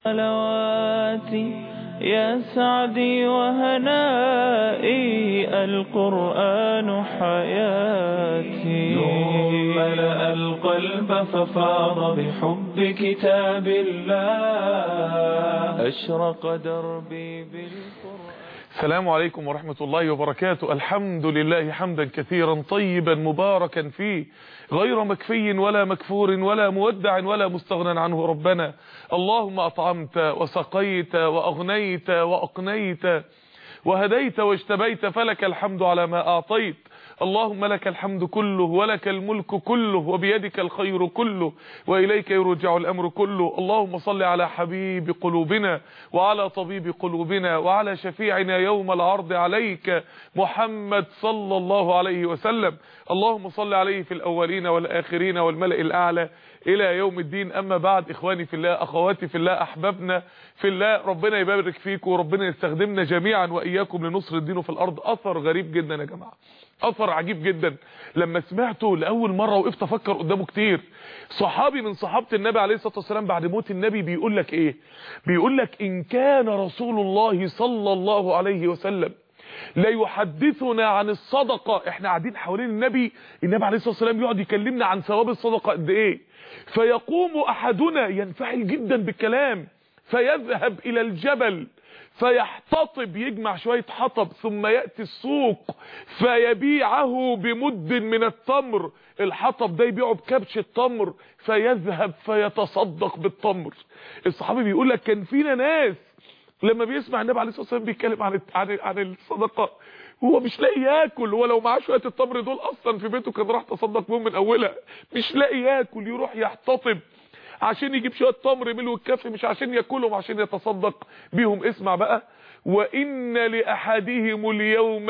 صلواتي يا سعدي وهنائي القرآن حياتي نور ملأ القلب ففاض بحب كتاب الله أشرق دربي بالقرآن. السلام عليكم ورحمة الله وبركاته. الحمد لله حمدا كثيرا طيبا مباركا فيه غير مكفي ولا مكفور ولا مودع ولا مستغنى عنه ربنا. اللهم أطعمت وسقيت وأغنيت وأقنيت وهديت واجتبيت، فلك الحمد على ما أعطيت. اللهم لك الحمد كله ولك الملك كله وبيدك الخير كله وإليك يرجع الأمر كله. اللهم صل على حبيب قلوبنا وعلى طبيب قلوبنا وعلى شفيعنا يوم العرض عليك محمد صلى الله عليه وسلم. اللهم صل عليه في الأولين والآخرين والملأ الأعلى إلى يوم الدين. أما بعد، إخواني في الله، أخواتي في الله، أحبابنا في الله، ربنا يبارك فيكم وربنا يستخدمنا جميعا وإياكم لنصر الدين في الأرض. أثر غريب جدا يا جماعة، أثر عجيب جدا. لما سمعته لأول مرة وقفت أفكر قدامه كتير. صحابي من صحابة النبي عليه الصلاة والسلام بعد موت النبي بيقول لك إيه؟ بيقول لك: إن كان رسول الله صلى الله عليه وسلم لا يحدثنا عن الصدقة. احنا قاعدين حوالين النبي عليه الصلاة والسلام يقعد يكلمنا عن ثواب الصدقة قد ايه، فيقوم احدنا ينفعل جدا بالكلام فيذهب الى الجبل فيحتطب، يجمع شوية حطب، ثم يأتي السوق فيبيعه بمد من التمر. الحطب ده يبيعه بكبش التمر، فيذهب فيتصدق بالتمر. الصحابي بيقول لك كان فينا ناس لما بيسمع النبي عليه الصلاه والسلام بيتكلم عن الصدقه هو مش لاقي ياكل. هو لو معاه شويه التمر دول اصلا في بيته كان راح تصدق بهم من اولها. مش لاقي ياكل، يروح يحتطب عشان يجيب شويه تمر ملو الكف، مش عشان ياكلهم، عشان يتصدق بيهم. اسمع بقى: وان لاحدهم اليوم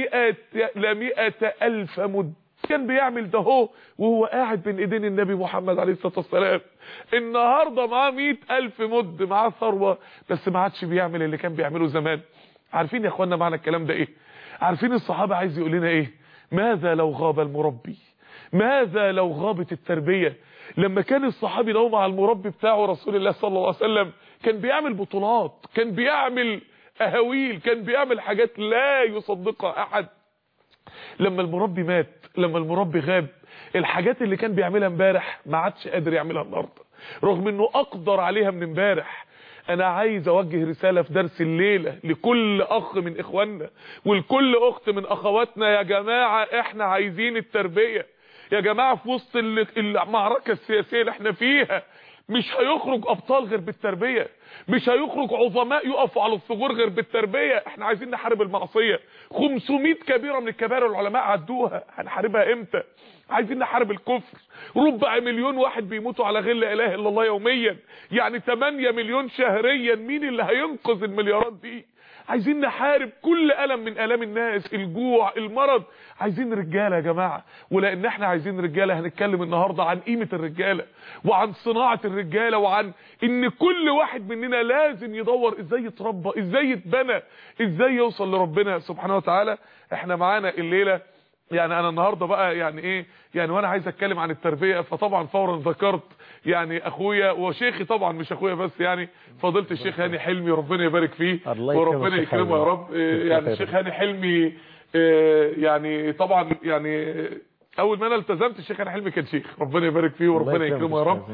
ل100,000 مد. كان بيعمل ده هو وهو قاعد بين ايدين النبي محمد عليه الصلاه والسلام. النهارده معاه 100,000 مد، معاه ثروه، بس ما عادش بيعمل اللي كان بيعمله زمان. عارفين يا اخوانا معنى الكلام ده ايه؟ عارفين الصحابه عايز يقول لنا ايه؟ ماذا لو غاب المربي؟ ماذا لو غابت التربيه؟ لما كان الصحابي لو مع المربي بتاعه رسول الله صلى الله عليه وسلم كان بيعمل بطولات، كان بيعمل اهاويل، كان بيعمل حاجات لا يصدقها احد. لما المربي مات، لما المربي غاب، الحاجات اللي كان بيعملها امبارح ما عادش قادر يعملها النهارده، رغم انه اقدر عليها من امبارح. انا عايز اوجه رسالة في درس الليلة لكل اخ من اخواننا ولكل اخت من اخواتنا. يا جماعة احنا عايزين التربية يا جماعة. في وسط المعركة السياسية اللي احنا فيها مش هيخرج ابطال غير بالتربية، مش هيخرج عظماء يقفوا على الثغور غير بالتربية. احنا عايزين نحارب المعصية. 500 كبيرة من الكبائر العلماء عدوها، هنحاربها امتى؟ عايزين نحارب الكفر. ربع مليون واحد بيموتوا على غير لا اله الا الله يوميا، يعني 8 مليون شهريا. مين اللي هينقذ المليارات دي؟ عايزين نحارب كل ألم من ألام الناس، الجوع، المرض. عايزين رجالة يا جماعة، ولأن احنا عايزين رجالة هنتكلم النهاردة عن قيمة الرجالة وعن صناعة الرجالة وعن ان كل واحد مننا لازم يدور ازاي يتربى، ازاي يتبنى، ازاي يوصل لربنا سبحانه وتعالى. احنا معانا الليلة يعني انا النهارده بقى يعني ايه يعني وانا عايز اتكلم عن التربيه، فطبعا فورا ذكرت يعني اخويا وشيخي، طبعا مش اخويا بس، يعني فضيله الشيخ هاني حلمي، ربنا يبارك فيه وربنا يكرمه يا رب. يعني الشيخ هاني حلمي يعني طبعا يعني اول ما انا التزمت الشيخ هاني حلمي كان شيخ، ربنا يبارك فيه وربنا يكرمه يا رب.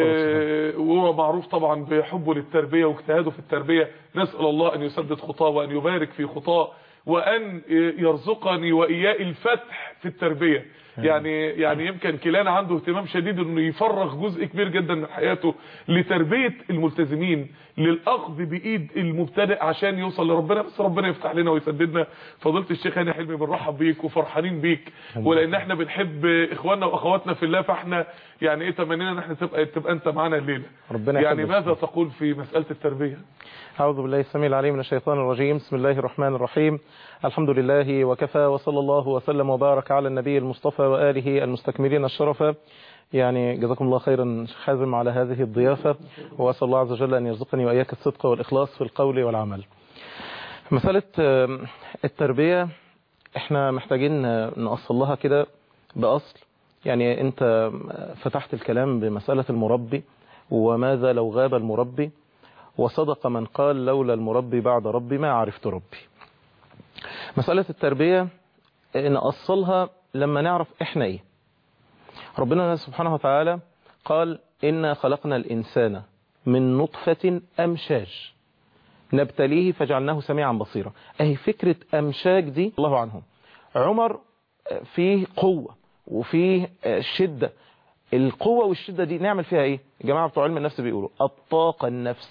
وهو معروف طبعا بحبه للتربيه واجتهاده في التربيه. نسال الله ان يسدد خطاه وان يبارك في خطاه وان يرزقني واياه الفتح في التربيه. يعني يمكن كلانا عنده اهتمام شديد انه يفرغ جزء كبير جدا من حياته لتربيه الملتزمين، للاخذ بايد المبتدئ عشان يوصل لربنا. بس ربنا يفتح لنا ويسددنا. فضيله الشيخ هاني حلمي بنرحب بيك وفرحانين بيك، ولان احنا بنحب اخواننا واخواتنا في الله، فاحنا يعني ايه تمنينا ان احنا تبقى انت معانا الليله. يعني ماذا تقول في مساله التربيه؟ أعوذ بالله السميع العليم من الشيطان الرجيم. بسم الله الرحمن الرحيم. الحمد لله وكفى، وصلى الله وسلم وبارك على النبي المصطفى وآله المستكملين الشرفة. يعني جزاكم الله خيرا شيخ حازم على هذه الضيافة، وأسأل الله عز وجل أن يرزقني وإياك الصدق والإخلاص في القول والعمل. مسألة التربية احنا محتاجين نأصل لها كده بأصل. يعني انت فتحت الكلام بمسألة المربي وماذا لو غاب المربي، وصدق من قال لولا المربي بعد ربي ما عرفت ربي. مسألة التربية نأصلها لما نعرف إحنا إيه. ربنا سبحانه وتعالى قال إنا خلقنا الإنسان من نطفة أمشاج نبتليه فجعلناه سميعا بصيرا. أهي فكرة أمشاج دي الله عنهم. عمر فيه قوة وفيه شدة. القوة والشدة دي نعمل فيها إيه؟ الجماعة بتوع علم النفس بيقولوا الطاقة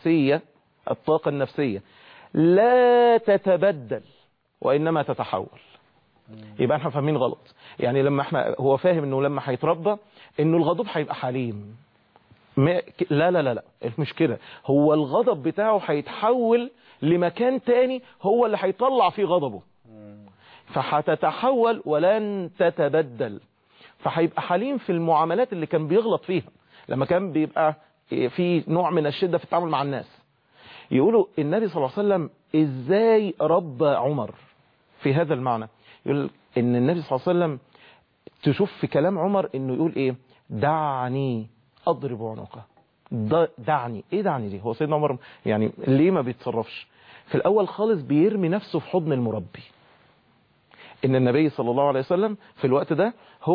النفسية لا تتبدل وإنما تتحول. يبقى احنا فاهمين غلط. يعني لما احنا هو فاهم انه لما هيتربى انه الغضب هيبقى حليم. لا لا لا لا، المشكلة هو الغضب بتاعه هيتحول لمكان تاني هو اللي هيطلع فيه غضبه، فهتتحول ولن تتبدل. فهيبقى حليم في المعاملات اللي كان بيغلط فيها لما كان بيبقى في نوع من الشدة في التعامل مع الناس. يقولوا النبي صلى الله عليه وسلم ازاي ربى عمر في هذا المعنى. يقول ان النبي صلى الله عليه وسلم تشوف في كلام عمر انه يقول ايه؟ دعني اضرب عنقه. دعني، ايه دعني دي؟ هو سيدنا عمر يعني ليه ما بيتصرفش؟ في الاول خالص بيرمي نفسه في حضن المربي. ان النبي صلى الله عليه وسلم في الوقت ده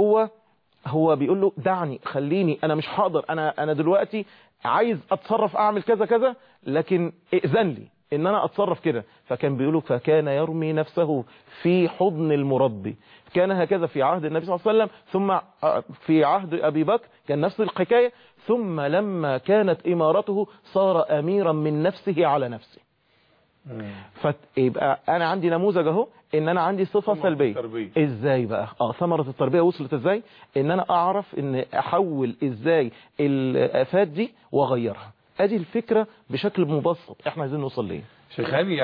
هو بيقول له دعني، خليني، انا مش هقدر، انا دلوقتي عايز اتصرف اعمل كذا كذا، لكن ائذن لي ان انا اتصرف كده. فكان بيقولوا فكان يرمي نفسه في حضن المربي. كان هكذا في عهد النبي صلى الله عليه وسلم، ثم في عهد ابي بكر كان نفس الحكاية، ثم لما كانت امارته صار اميرا من نفسه على نفسه. فيبقى انا عندي نموذج اهو ان انا عندي صفة سلبية. ازاي بقى ثمرة التربية وصلت ازاي؟ ان انا اعرف ان احول ازاي الافات دي واغيرها. ادي الفكرة بشكل مبسط احنا عايزين نوصل ليه. شيخ هاني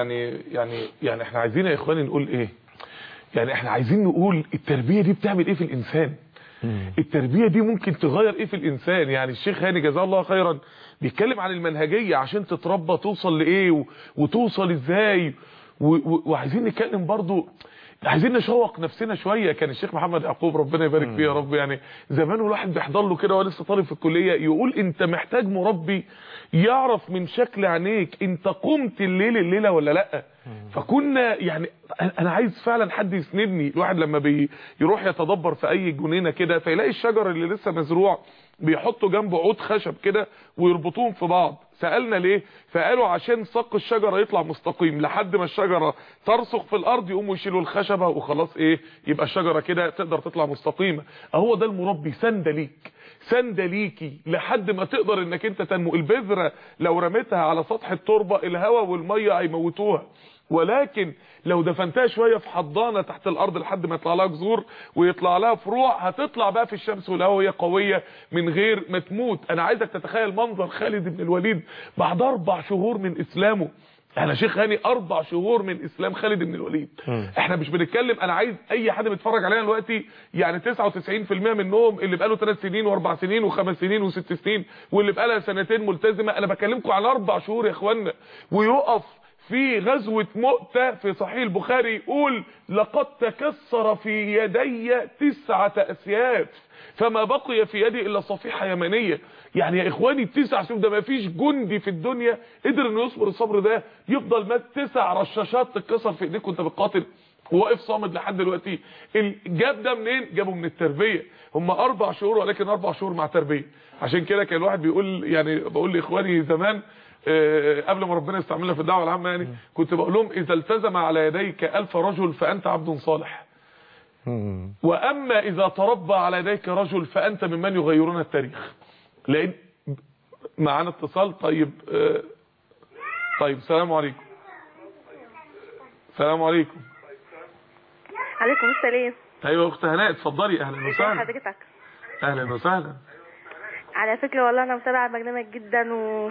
يعني احنا عايزين يا اخواني نقول ايه؟ يعني احنا عايزين نقول التربية دي بتعمل ايه في الانسان؟ التربية دي ممكن تغير ايه في الانسان؟ يعني الشيخ هاني جزاه الله خيرا بيتكلم عن المنهجية عشان تتربى توصل لايه وتوصل ازاي، وعايزين نتكلم برضو، عايزين نشوق نفسنا شوية. كان الشيخ محمد يعقوب ربنا يبارك فيه يا رب، يعني زمان الواحد بيحضر له كده ولسه طالب في الكلية يقول انت محتاج مربي يعرف من شكل عينيك انت قمت الليلة ولا لا. فكنا يعني انا عايز فعلا حد يسندني. الواحد لما يروح يتدبر في اي جنينة كده فيلاقي الشجر اللي لسه مزروع بيحطوا جنبه عود خشب كده ويربطوهم في بعض. سألنا ليه؟ فقالوا عشان ساق الشجرة يطلع مستقيم لحد ما الشجرة ترسخ في الارض يقوموا يشيلوا الخشبة وخلاص يبقى الشجرة كده تقدر تطلع مستقيمة. اهو ده المربي، سندة ليك سندة ليكي لحد ما تقدر انك انت تنمو. البذرة لو رميتها على سطح التربة الهواء والمية هيموتوها، ولكن لو دفنتها شوية في حضانة تحت الارض لحد ما يطلع لها جذور ويطلع لها فروع هتطلع بقى في الشمس والهواء وهي قوية من غير ما تموت. انا عايزك تتخيل منظر خالد بن الوليد بعد 4 شهور من اسلامه. انا شيخ هاني 4 شهور من اسلام خالد بن الوليد. احنا مش بنتكلم، انا عايز اي حد بيتفرج علينا دلوقتي يعني 99% منهم اللي بقاله 3 سنين و4 سنين و5 سنين و6 سنين واللي بقالها 2 سنين ملتزمة. انا بكلمكم عن 4 شهور يا اخوانا. ويقف في غزوة مؤتة في صحيح البخاري يقول لقد تكسر في يدي 9 أسياف فما بقي في يدي الا صفيحة يمنية. يعني يا اخواني 9 سيوف، ده ما فيش جندي في الدنيا قدر انه يصبر الصبر ده. يفضل مات 9 رشاشات تتكسر في ايديك وانت بتقاتل وواقف صامد لحد دلوقتي. جاب ده منين؟ جابه من التربية. هم 4 شهور ولكن 4 شهور مع تربية. عشان كده كان الواحد بيقول، يعني بقول لاخواني زمان قبل ما ربنا يستعملنا في الدعوة العامة، يعني كنت بقول لهم اذا التزم على يديك 1000 رجل فانت عبد صالح، واما اذا تربى على يديك رجل فانت ممن يغيرون التاريخ. لان معانا اتصال. طيب السلام عليكم. السلام عليكم. عليكم السلام. ايوه اخت هناء اتفضلي. اهلا وسهلا. حضرتك اهلا وسهلا. على فكره والله انا متابعه البرنامج جدا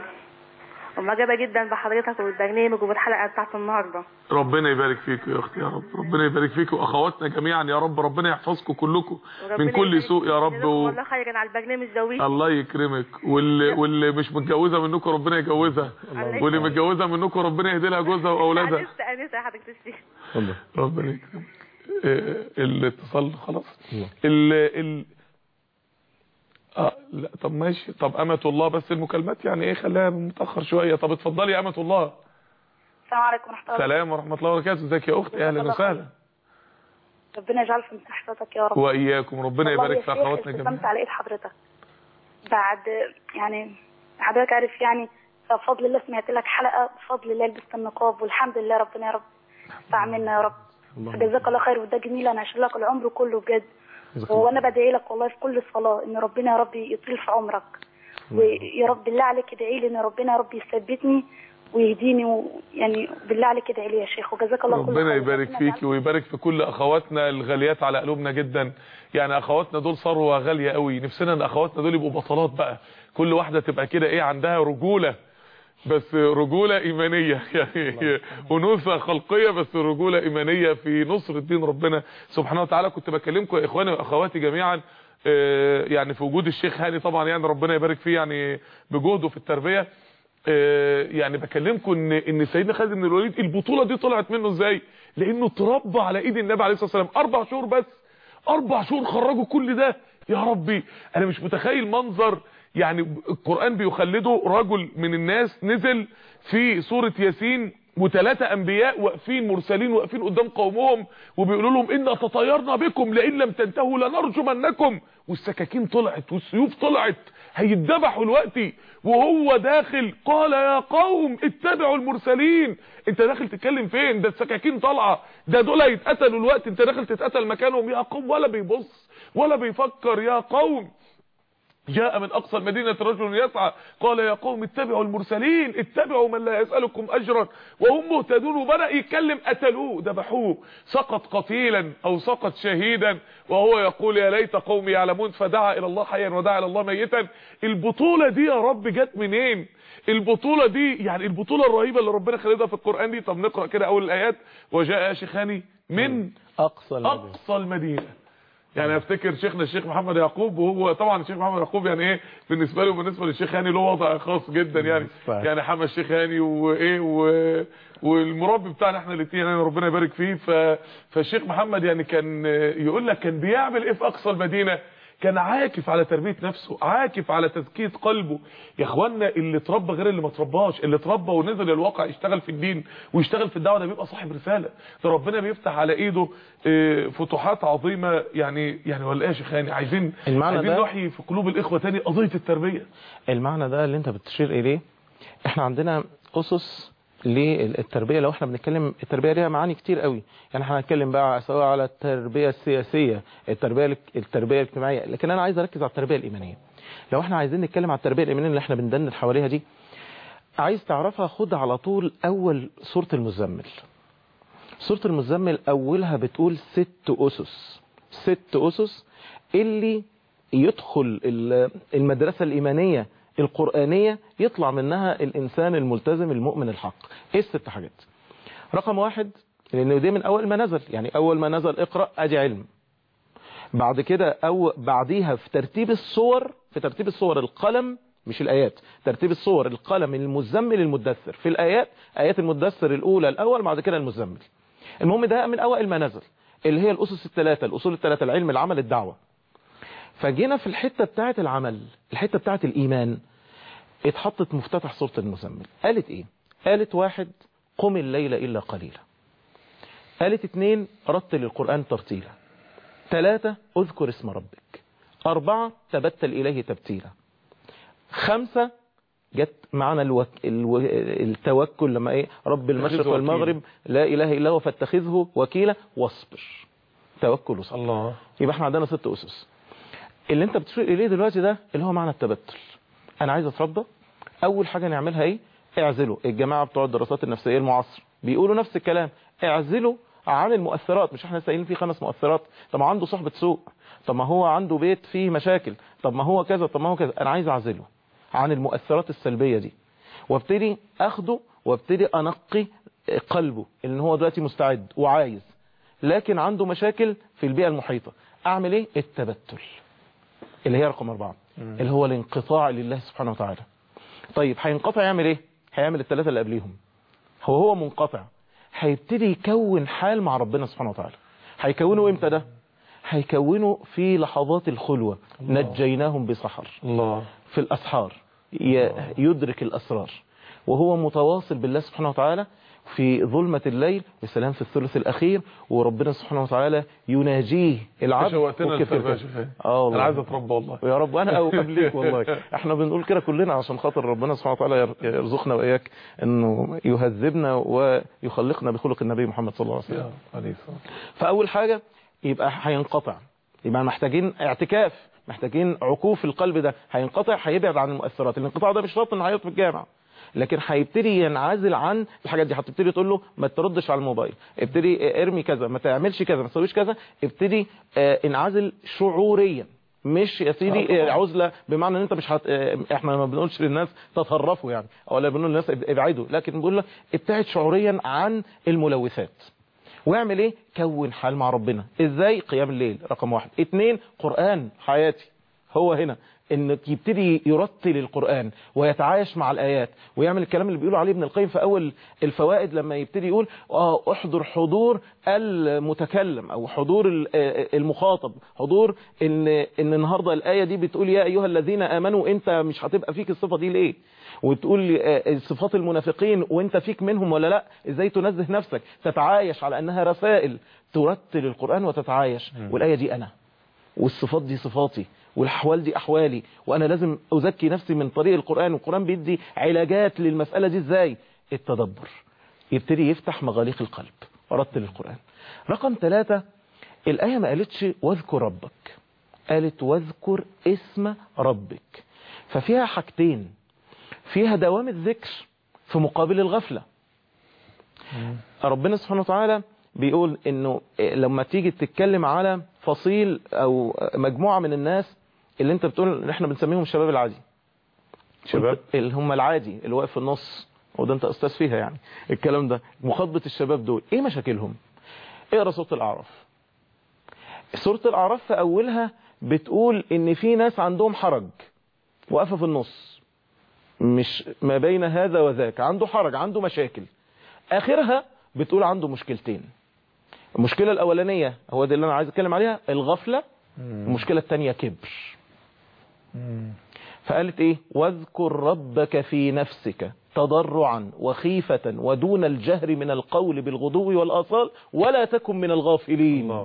ومعجبه جدا بحضرتك والبرنامج وبالحلقه بتاعت النهارده. ربنا يبارك فيك يا اختي يا رب. ربنا يبارك فيك واخواتنا جميعا يا رب. ربنا يحفظكم كلكم من كل سوء يا رب. والله خيرا على البرنامج زوجي. الله يكرمك. واللي مش متجوزه منكم ربنا يجوزها، واللي متجوزه منكم ربنا يهدي لها جوزها واولادها. انسه يا حضرتك الشيخ. ربنا يكرمك. الاتصال خلاص. لا طب ماشي. طب أمة الله بس المكالمات يعني ايه خليها متأخر شوية. طب اتفضلي يا أمة الله. السلام عليكم ورحمة الله. سلام ورحمة الله وبركاته. ازيك يا أختي؟ أهلا وسهلا. ربنا يجعل في مساحتك يا رب. وإياكم. ربنا يبارك في أخواتنا جميعا. استلمت على إيد حضرتك بعد يعني حضرتك عارف يعني بفضل الله سمعت لك حلقة بفضل الله لبست النقاب والحمد لله. ربنا يا رب فعملنا يا رب. جزاك الله خير. وده جميل انا هشيل لك العمر كله بجد. وانا بدعي لك والله في كل صلاة ان ربنا يا رب يطيل في عمرك. ويا رب بالله عليك ادعي لي ان ربنا يا رب يثبتني ويهديني يعني بالله عليك ادعي لي يا شيخ. وجزاك الله كل خير. ربنا يبارك فيكي ويبارك في كل اخواتنا الغاليات على قلوبنا جدا. يعني اخواتنا دول ثروه غاليه قوي. نفسنا ان اخواتنا دول يبقوا بطلات بقى. كل واحده تبقى كده ايه عندها رجوله بس رجوله ايمانيه يعني انوثه خلقيه بس رجوله ايمانيه في نصر الدين ربنا سبحانه وتعالى. كنت بكلمكم يا اخواني واخواتي جميعا يعني في وجود الشيخ هاني طبعا يعني ربنا يبارك فيه يعني بجهده في التربيه. يعني بكلمكم ان سيدنا خالد بن الوليد البطوله دي طلعت منه ازاي؟ لانه اتربى على ايد النبي عليه الصلاه والسلام 4 شهور بس. 4 شهور خرجوا كل ده. يا ربي انا مش متخيل منظر. يعني القرآن بيخلده رجل من الناس نزل في سورة ياسين و3 انبياء واقفين مرسلين واقفين قدام قومهم وبيقولوا لهم إنا تطيرنا بكم لئن لم تنتهوا لنرجمنكم. والسكاكين طلعت والسيوف طلعت هيتذبحوا دلوقتي. وهو داخل قال يا قوم اتبعوا المرسلين. انت داخل تتكلم فين؟ ده السكاكين طالعه. ده دول هيتقتلوا الوقت. انت داخل تتقتل مكانهم. يا قوم ولا بيبص ولا بيفكر. يا قوم جاء من أقصى المدينة رجل يسعى قال يا قوم اتبعوا المرسلين اتبعوا من لا يسألكم أجرا وهم مهتدون. وبدأ يتكلم قتلوه ذبحوه سقط قتيلا أو سقط شهيدا وهو يقول يا ليت قومي يعلمون فدعا إلى الله حيا ودعا إلى الله ميتا. البطولة دي يا رب جت منين؟ البطولة دي يعني البطولة الرهيبة اللي ربنا خلدها في القرآن دي. طب نقرأ كده أول الآيات. وجاء شيخان من أقصى المدينة. يعني افتكر شيخنا الشيخ محمد يعقوب وهو طبعا الشيخ محمد يعقوب يعني ايه بالنسبه له وبالنسبه للشيخ هاني له وضع خاص جدا يعني حمى الشيخ هاني وايه والمربي بتاعنا احنا الاثنين يعني ربنا يبارك فيه. فالشيخ محمد يعني كان يقول لك كان بيعمل ايه في اقصى المدينه. كان عاكف على تربيه نفسه عاكف على تزكيه قلبه. يا اخوانا اللي اتربى غير اللي ما اترباش. اللي اتربى ونزل للواقع يشتغل في الدين ويشتغل في الدعوه ده بيبقى صاحب رساله. ده ربنا بيفتح على ايده فتوحات عظيمه يعني ولا ايه يا شيخ هاني؟ عايزين نحيي في قلوب الاخوه تاني قضيه التربيه. المعنى ده اللي انت بتشير اليه. احنا عندنا اسس للتربيه. لو احنا بنتكلم التربيه ليها معاني كتير قوي. يعني احنا هنتكلم بقى سواء على التربيه السياسيه التربيه الاجتماعيه. لكن انا عايز اركز على التربيه الايمانيه. لو احنا عايزين نتكلم على التربيه الايمانيه اللي احنا بندندن حواليها دي عايز تعرفها خد على طول اول سوره المزمل. سوره المزمل اولها بتقول 6 اسس. 6 اسس اللي يدخل المدرسه الايمانيه القرآنية يطلع منها الإنسان الملتزم المؤمن الحق. ايه ال6 حاجات؟ رقم 1 لأنه دي من أول ما نزل. يعني أول ما نزل اقرأ أدي علم. بعد كده أو بعديها في ترتيب الصور القلم مش الآيات. ترتيب الصور القلم المزمل المدثر. في الآيات آيات المدثر الأولى الأول بعد كده المزمل. المهم ده من أول ما نزل اللي هي الأسس الثلاثة الأصول الثلاثة العلم العمل الدعوة. فجينا في الحتة بتاعت العمل الحتة بتاعت الإيمان اتحطت مفتتح سورة المزمل. قالت ايه؟ قالت 1 قم الليل إلا قليلا. قالت 2 رتل القرآن ترتيلا. 3 اذكر اسم ربك. 4 تبتل إليه تبتيلا. 5 جت معنا التوكل لما ايه رب المشرق والمغرب لا إله إلا هو فاتخذه وكيلا واصبر. توكل وصبر. الله. يبقى احنا عندنا 6 أسس. اللي انت بتشير إليه دلوقتي ده اللي هو معنى التبتل. انا عايز اتربى. اول حاجة نعملها ايه؟ اعزلوا. الجماعة بتوع الدراسات النفسية المعاصرة بيقولوا نفس الكلام. اعزلوا عن المؤثرات. مش احنا سائلين فيه 5 مؤثرات؟ طب ما عنده صحبة سوء. طب ما هو عنده بيت فيه مشاكل. طب ما هو كذا. طب ما هو كذا. انا عايز اعزله عن المؤثرات السلبية دي وابتدي اخده وابتدي انقي قلبه ان هو دلوقتي مستعد وعايز لكن عنده مشاكل في البيئة المحيطة. اعمل ايه؟ التبتل اللي هي رقم 4 اللي هو الانقطاع لله سبحانه وتعالى. طيب هينقطع يعمل ايه؟ هيعمل ال3 اللي قبليهم. هو منقطع هيبتدي يكون حال مع ربنا سبحانه وتعالى. هيكونه امتى ده؟ هيكونوا في لحظات الخلوة. نجيناهم بسحر الله. في الأسحار يدرك الأسرار وهو متواصل بالله سبحانه وتعالى في ظلمة الليل، بسلام في الثلث الأخير، وربنا سبحانه وتعالى يناجيه العبد. شوقتنا انا عايز اتربى والله يا رب، انا او قبليك والله. احنا بنقول كده كلنا عشان خاطر ربنا سبحانه وتعالى يرزقنا واياك انه يهذبنا ويخلقنا بخلق النبي محمد صلى الله عليه وسلم. فاول حاجة يبقى هينقطع، يبقى محتاجين اعتكاف، محتاجين عكوف القلب ده هينقطع، هيبعد عن المؤثرات. الانقطاع ده مش شرط انه هيقعد في الجامع، لكن هيبتدي ينعزل عن الحاجات دي. هتبتدي تقول له ما تردش على الموبايل، ابتدي ارمي كذا، ما تعملش كذا، ما تسويش كذا، ابتدي انعزل شعوريا، مش يا سيدي عزله بمعنى ان انت مش احنا ما بنقولش للناس تطرفوا يعني، ولا بنقول للناس ابعدوا، لكن بنقول لك ابتعد شعوريا عن الملوثات. واعمل ايه؟ كون حال مع ربنا. ازاي؟ قيام الليل رقم 1. 2 قرآن حياتي. هو هنا انك يبتدي يرتل القرآن ويتعايش مع الآيات ويعمل الكلام اللي بيقولوا عليه ابن القيم في أول الفوائد، لما يبتدي يقول احضر حضور المتكلم أو حضور المخاطب، حضور ان النهاردة الآية دي بتقول يا أيها الذين آمنوا، انت مش هتبقى فيك الصفة دي ليه؟ وتقول صفات المنافقين وانت فيك منهم ولا لا؟ ازاي تنزه نفسك؟ تتعايش على انها رسائل، ترتل القرآن وتتعايش. والآية دي انا، والصفات دي صفاتي، والأحوال دي أحوالي، وأنا لازم أزكي نفسي من طريق القرآن. والقرآن بيدي علاجات للمسألة دي. إزاي؟ التدبر. يبتدي يفتح مغاليق القلب. ورتل القرآن. رقم 3 الآية ما قالتش واذكر ربك، قالت واذكر اسم ربك. ففيها حاجتين، فيها دوام الذكر في مقابل الغفلة. ربنا سبحانه وتعالى بيقول انه لما تيجي تتكلم على فصيل او مجموعة من الناس اللي انت بتقول ان احنا بنسميهم الشباب العادي، شباب اللي هم العادي اللي واقف في النص، وده انت استاذ فيها يعني الكلام ده، مخاطبة الشباب دول ايه مشاكلهم؟ اقرا سورة الاعراف. سورة الاعراف في اولها بتقول ان في ناس عندهم حرج واقفة في النص، مش ما بين هذا وذاك، عنده حرج، عنده مشاكل. اخرها بتقول عنده مشكلتين. المشكلة الأولانية هو دي اللي أنا عايز أتكلم عليها، الغفلة. المشكلة الثانية كبر. فقالت إيه؟ واذكر ربك في نفسك تضرعا وخيفة ودون الجهر من القول بالغدو والآصال ولا تكن من الغافلين.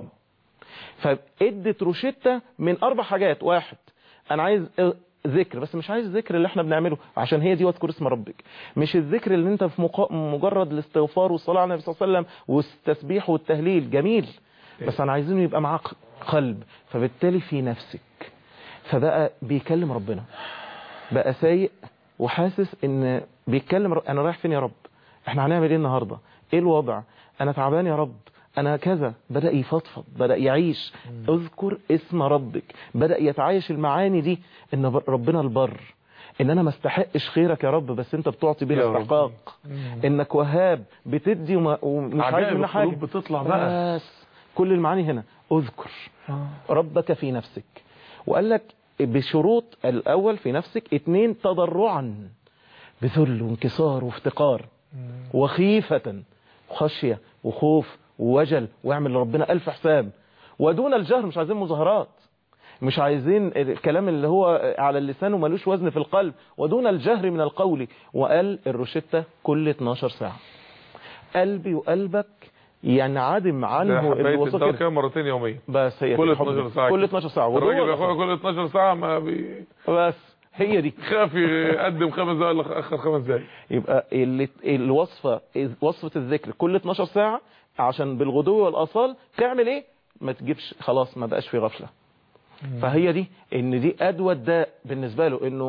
فادت روشتة من 4 حاجات. 1 أنا عايز ذكر، بس مش عايز الذكر اللي احنا بنعمله، عشان هي دي واذكر اسم ربك. مش الذكر اللي انت في مجرد الاستغفار والصلاة على النبي صلى الله عليه وسلم والتسبيح والتهليل، جميل، بس انا عايزينه يبقى معاك قلب. فبالتالي في نفسك، فبقى بيكلم ربنا، بقى سايق وحاسس ان بيتكلم انا رايح فين يا رب؟ احنا هنعمل ايه النهاردة؟ ايه الوضع؟ انا تعبان يا رب، انا كذا. بدأ يفضفض، بدأ يعيش. اذكر اسم ربك، بدأ يتعايش المعاني دي، ان ربنا البر، ان انا ما استحقش خيرك يا رب بس انت بتعطي بلا استحقاق، انك وهاب بتدي ومش عايز منها حاجة بتطلع بقى. بس كل المعاني هنا اذكر ربك في نفسك. وقال لك بشروط: الاول في نفسك، 2 تضرعا بذل وانكسار وافتقار، وخيفة خشية وخوف ووجل، واعمل لربنا 1000 حساب، ودون الجهر. مش عايزين مظاهرات، مش عايزين الكلام اللي هو على اللسان ومالوش وزن في القلب، ودون الجهر من القول. وقال الروشتة كل 12 ساعة قلبي وقلبك ينعدم عنه الوسط كده مرتين يوميا، بس هي كل 12 ساعة، كل 12 ساعة. الراجل يا كل 12 ساعة ما بس هي دي خاف يقدم 5 دقايق ولا اخر 5 دقايق. يبقى الوصفة وصفة الذكر كل 12 ساعة، عشان بالغدو والآصال تعمل ايه؟ ما تجيبش خلاص، ما بقاش في غفلة. فهي دي ان دي ادوى الداء بالنسبة له، انه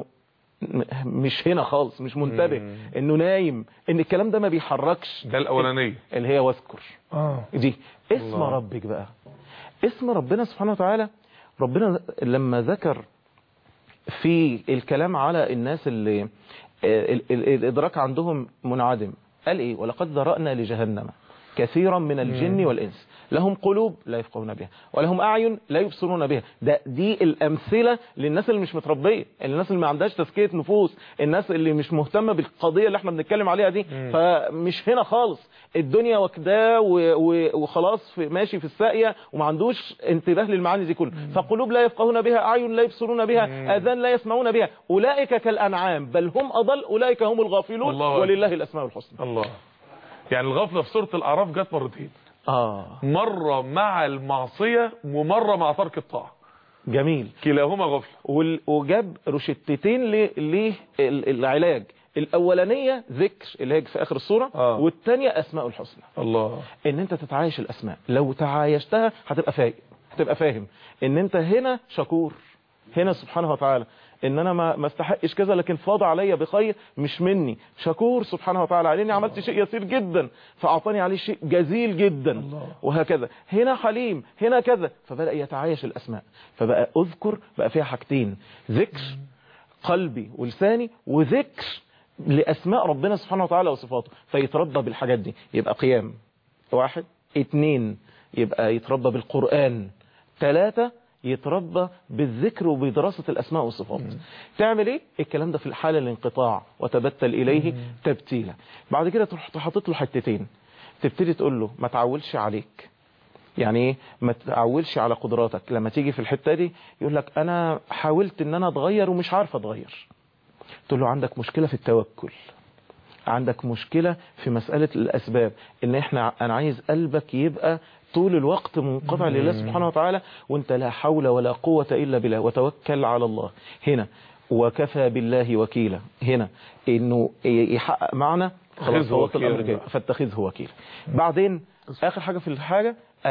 مش هنا خالص، مش منتبه، انه نايم، ان الكلام ده ما بيحركش. ده الاولانية اللي هي واذكر دي اسم ربك بقى. اسم ربنا سبحانه وتعالى. ربنا لما ذكر في الكلام على الناس اللي الادراك عندهم منعدم، قال ايه؟ ولقد ذرأنا لجهنم كثيرا من الجن والإنس لهم قلوب لا يفقهون بها ولهم أعين لا يبصرون بها. دي الأمثلة للناس اللي مش متربية، الناس اللي ما عندهاش تزكية نفوس، الناس اللي مش مهتمة بالقضية اللي احنا بنتكلم عليها دي. فمش هنا خالص، الدنيا واكداه وخلاص ماشي في الساقية وما عندوش انتباه للمعاني دي كلها. فقلوب لا يفقهون بها، أعين لا يبصرون بها، آذان لا يسمعون بها، أولئك كالأنعام بل هم أضل، أولئك هم الغافلون ولله الأسماء الحسنى. الله. يعني الغفلة في سورة الأعراف جت مرتين. مرة مع المعصية ومرة مع ترك الطاعة. جميل. كلاهما غفلة. وجاب روشتتين للعلاج. الأولانية ذكر اللي هي في آخر السورة، والثانية أسماء الحسنى. الله. إن أنت تتعايش الأسماء، لو تعايشتها هتبقى فايق، هتبقى فاهم إن أنت هنا شكور، هنا سبحانه وتعالى ان انا ما استحقش كذا لكن فاض عليا بخير مش مني، شكور سبحانه وتعالى على اني عملت شيء يسير جدا فاعطاني عليه شيء جزيل جدا الله. وهكذا هنا حليم، هنا كذا، فبدأ يتعايش الاسماء. فبقى اذكر بقى فيها حاجتين، ذكر قلبي ولساني وذكر لاسماء ربنا سبحانه وتعالى وصفاته، فيتربى بالحاجات دي. يبقى قيام 1، 2 يبقى يتربى بالقرآن، 3 يتربى بالذكر وبدراسة الأسماء والصفات. تعمل ايه؟ الكلام ده في الحالة الانقطاع وتبتل إليه تبتيلا. بعد كده تروح حاطط له حتتين، تبتدي تقول له ما تعولش عليك. يعني ايه؟ ما تعولش على قدراتك. لما تيجي في الحتة دي يقول لك انا حاولت ان انا اتغير ومش عارف اتغير، تقول له عندك مشكلة في التوكل، عندك مشكلة في مسألة الأسباب، ان انا عايز قلبك يبقى طول الوقت منقطع لله سبحانه وتعالى، وانت لا حول ولا قوة إلا بالله، وتوكل على الله. هنا وكفى بالله وكيلا، هنا انه يحقق معنى خلاص هو الامر كده فاتخذه وكيلا. بعدين اخر حاجة في الحاجة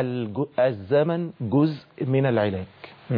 الزمن جزء من العلاج.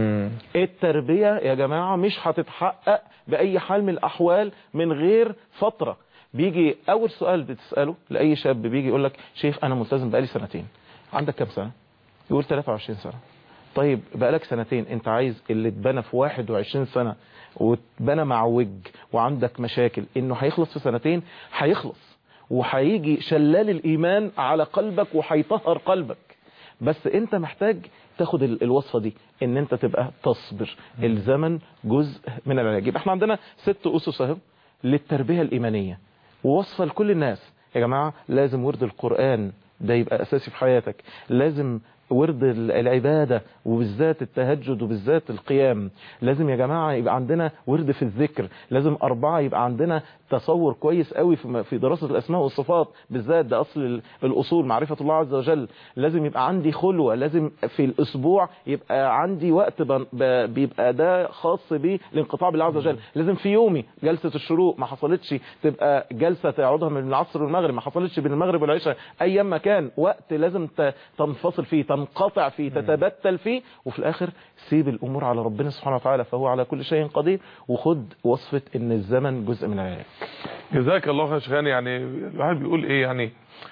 التربية يا جماعة مش هتتحقق بأي حال من الأحوال من غير فترة. بيجي أول سؤال بتسأله لأي شاب، بيجي يقول لك شيخ أنا ملتزم بقالي 2 سنين. عندك كم سنة؟ يقول 23 سنة. طيب بقالك 2 سنين، انت عايز اللي اتبنى في 21 سنة واتبنى معوج وعندك مشاكل انه هيخلص في 2 سنين؟ هيخلص، وهيجي شلال الإيمان على قلبك وهيطهر قلبك. بس انت محتاج تاخد الوصفة دي، ان انت تبقى تصبر. الزمن جزء من العلاج. يبقى احنا عندنا 6 أسس اهو للتربية الإيمانية، ووصفة لكل الناس. يا جماعة لازم ورد القرآن ده يبقى أساسي في حياتك، لازم ورد العبادة وبالذات التهجد وبالذات القيام، لازم يا جماعة يبقى عندنا ورد في الذكر، لازم 4 يبقى عندنا تصور كويس قوي في دراسة الأسماء والصفات بالذات، ده أصل الأصول معرفة الله عز وجل. لازم يبقى عندي خلوة، لازم في الأسبوع يبقى عندي وقت بيبقى ده خاص بيه الانقطاع بالله عز وجل. لازم في يومي جلسة الشروق ما حصلتش تبقى جلسة تقعدها من العصر والمغرب، ما حصلتش بين المغرب والعشاء، أي مكان وقت لازم تنفصل فيه، تنقطع فيه، تتبتل فيه، وفي الآخر سيب الأمور على ربنا سبحانه وتعالى فهو على كل شيء قدير. وخد وصفة ان الزمن جزء من العلاج. جزاك الله خير شيخان. يعني الواحد بيقول ايه، يعني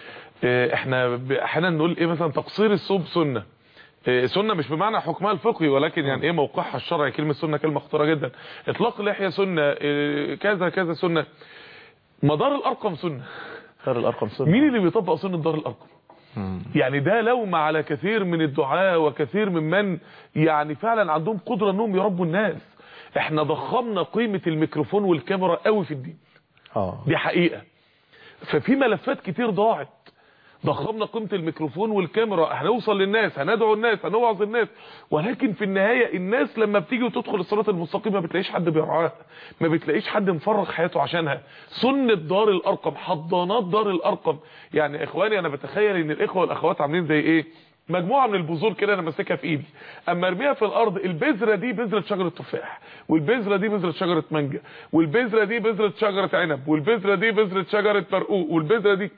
احنا احيانا نقول ايه مثلا تقصير الصوم سنة. سنة مش بمعنى حكمها الفقهي، ولكن يعني ايه موقعها الشرعي. كلمة سنة كلمة خطيرة جدا. اطلاق اللحية سنة، كذا كذا سنة. مدار الارقم سنة. دار الارقم سنة. مين اللي بيطبق سنة دار الارقم؟ يعني ده لوم على كثير من الدعاة وكثير من يعني فعلا عندهم قدرة انهم يربوا الناس. احنا ضخمنا قيمة الميكروفون والكاميرا قوي في الدين. دي حقيقة. ففي ملفات كتير ضاعت. ضخمنا قيمة الميكروفون والكاميرا، هنوصل للناس، هندعو الناس، هنوعظ الناس، ولكن في النهاية الناس لما بتيجي وتدخل الصراط المستقيم ما بتلاقيش حد بيرعاها، ما بتلاقيش حد مفرغ حياته عشانها. سنة دار الارقم، حضانات دار الارقم. يعني اخواني انا بتخيل ان الاخوة والاخوات عاملين زي ايه، مجموعة من البذور كده انا ماسكها في ايدي، اما ارميها في الارض، البذرة دي بذرة شجرة تفاح، والبذرة دي بذرة شجرة مانجا، والبذرة دي بذرة شجرة عنب، والبذرة دي بذرة شجرة برقوق، والبذرة دي،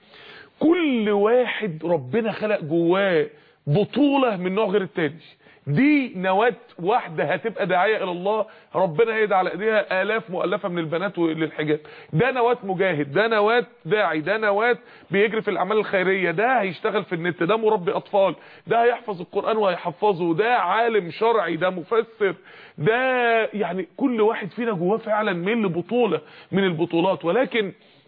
كل واحد ربنا خلق جواه بطولة من نوع غير التاني. دي نواة واحدة هتبقى داعية الى الله، ربنا هيدعى على ايديها الاف مؤلفة من البنات للحجاب. ده نواة مجاهد، ده نواة داعي، ده نواة بيجري في الاعمال الخيرية، ده هيشتغل في النت، ده مربي اطفال، ده هيحفظ القرآن وهيحفظه، ده عالم شرعي، ده مفسر، ده يعني كل واحد فينا جواه فعلا ميل بطولة من البطولات. ولكن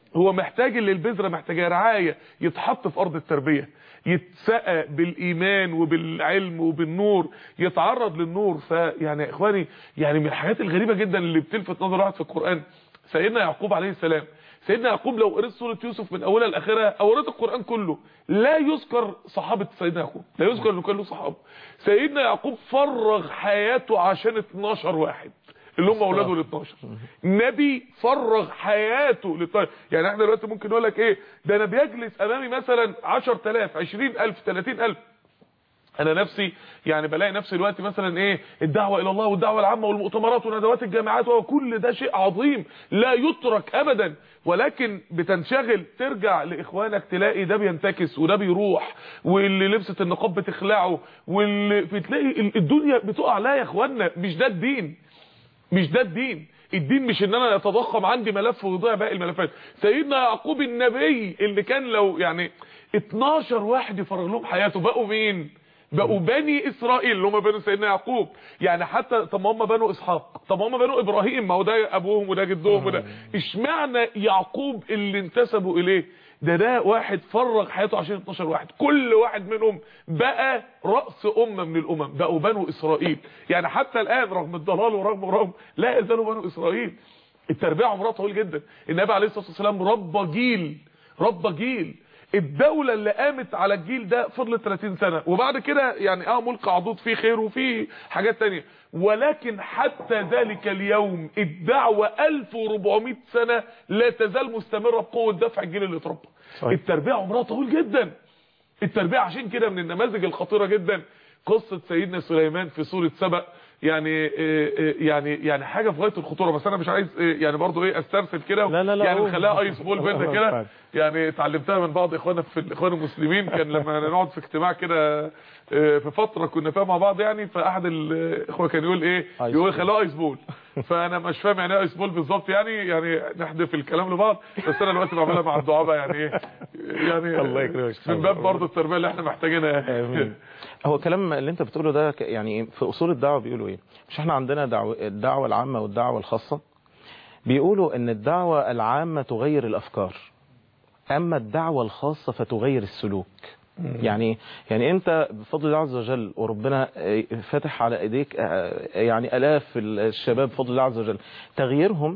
هو محتاج اللي البذره محتاجه رعايه، يتحط في ارض التربيه، يتسقى بالايمان وبالعلم وبالنور، يتعرض للنور. فيعني يا اخواني، يعني من الحاجات الغريبه جدا اللي بتلفت نظر واحد في القران سيدنا يعقوب عليه السلام. سيدنا يعقوب لو قريت سوره يوسف من اولها لاخرها او قريت القران كله لا يذكر صحابه سيدنا يعقوب، لا يذكر انه كان له صحابه. سيدنا يعقوب فرغ حياته عشان 12 واحد اللي هم اولاده ال 12. نبي فرغ حياته للطيب. يعني احنا دلوقتي ممكن نقول لك ايه ده، انا بيجلس امامي مثلا 10,000 20,000 30,000. انا نفسي يعني بلاقي نفسي دلوقتي مثلا ايه، الدعوه الى الله والدعوه العامه والمؤتمرات وندوات الجامعات وكل ده شيء عظيم لا يترك ابدا، ولكن بتنشغل ترجع لاخوانك تلاقي ده بينتكس وده بيروح، واللي لبست النقاب بتخلعه، واللي بتلاقي الدنيا بتقع. لا يا اخوانا، مش ده الدين، مش ده الدين. الدين مش ان انا اتضخم عندي ملف ويضيع باقي الملفات. سيدنا يعقوب النبي اللي كان لو يعني 12 واحد يفرغ لهم حياته، بقوا مين؟ بقوا بني اسرائيل اللي هم بنو سيدنا يعقوب. يعني حتى طب ما هم بنو اسحاق، طب ما هم بنو ابراهيم، ما هو ده ابوهم وده جدهم وده. اشمعنى يعقوب اللي انتسبوا اليه؟ ده واحد فرغ حياته عشان 12 واحد، كل واحد منهم بقى رأس أمة من الأمم، بقوا بنو إسرائيل. يعني حتى الآن رغم الضلال ورغم لا يزالوا بنو إسرائيل. التربية عمرها طويل جدا. النبي عليه الصلاة والسلام ربى جيل. الدولة اللي قامت على الجيل ده فضلت 30 سنة، وبعد كده يعني ملك عضوض فيه خير وفيه حاجات تانية، ولكن حتى ذلك اليوم الدعوة 1400 سنة لا تزال مستمرة بقوة دفع الجيل اللي اتربى. التربية عمرها طويل جدا. التربية عشان كده من النماذج الخطيرة جدا قصة سيدنا سليمان في سورة سبأ. يعني حاجة في غاية الخطورة، بس انا مش عايز يعني برضو استرسل كده يعني نخليها ايس بول بينا كده. يعني اتعلمتها من بعض اخوانا في الاخوان المسلمين. كان لما نقعد في اجتماع كده في فترة كنا فيها مع بعض يعني، فاحد الاخوة كان يقول ايه، يقول خليها ايس بول. فانا مش فاهم يعني ايه ايس بول بالظبط، يعني نحذف الكلام لبعض، بس انا دلوقتي بعملها مع الدعابة يعني ايه، يعني الله يكرمك من باب برضو التربية اللي احنا محتاجينها. هو الكلام اللي انت بتقوله ده يعني في اصول الدعوه بيقولوا ايه؟ مش احنا عندنا الدعوه العامه والدعوه الخاصه؟ بيقولوا ان الدعوه العامه تغير الافكار، اما الدعوه الخاصه فتغير السلوك. يعني انت بفضل الله عز وجل وربنا فتح على ايديك يعني الاف الشباب بفضل الله عز وجل، تغييرهم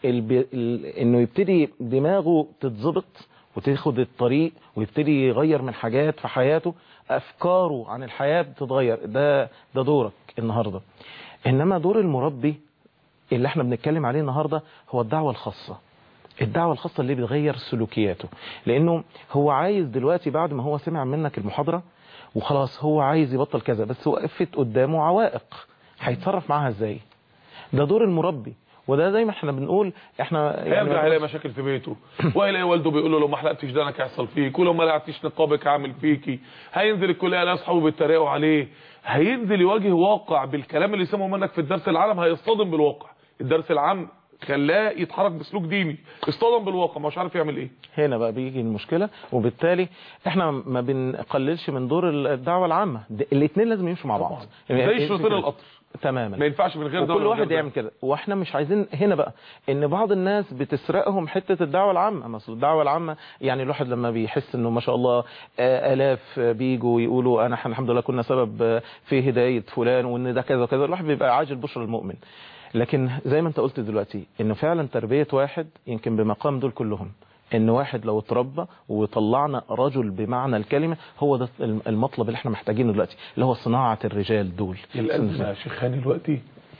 انه يبتدي دماغه تتظبط وتاخد الطريق ويبتدي يغير من حاجات في حياته، افكاره عن الحياة بتتغير. ده دورك النهاردة. انما دور المربي اللي احنا بنتكلم عليه النهاردة هو الدعوة الخاصة. الدعوة الخاصة اللي بتغير سلوكياته، لانه هو عايز دلوقتي بعد ما هو سمع منك المحاضرة وخلاص هو عايز يبطل كذا، بس وقفت قدامه عوائق، هيتصرف معاها ازاي؟ ده دور المربي. وده زي ما احنا بنقول احنا هيرجع هيلاقي مشاكل في بيته، وهيلاقي والده بيقول له لو ما حلقتش دانك هيحصل فيك، ولو ما لعبتيش نقابك هعمل فيكي. هينزل الكليه يلاقي اصحابه بيتريقوا عليه، هينزل يواجه واقع بالكلام اللي سمعه منك في الدرس العام، هيصطدم بالواقع. الدرس العام خلاه يتحرك بسلوك ديني، اصطدم بالواقع مش عارف يعمل ايه. هنا بقى بيجي المشكله. وبالتالي احنا ما بنقللش من دور الدعوه العامه، الاثنين لازم يمشوا مع بعض زي شرطين القطر تماما، ما ينفعش من غير ده، كل واحد يعمل كده. واحنا مش عايزين هنا بقى ان بعض الناس بتسرقهم حته الدعوه العامه. مثلا الدعوه العامه يعني الواحد لما بيحس انه ما شاء الله الاف بيجوا يقولوا انا الحمد لله كنا سبب في هدايه فلان وان ده كذا وكذا، الواحد بيبقى عاجل بشر المؤمن. لكن زي ما انت قلت دلوقتي انه فعلا تربيه واحد يمكن بمقام دول كلهم، ان واحد لو اتربى وطلعنا رجل بمعنى الكلمة، هو ده المطلب اللي احنا محتاجينه دلوقتي، اللي هو صناعة الرجال دول. الازمة يا شيخ هاني دلوقتي،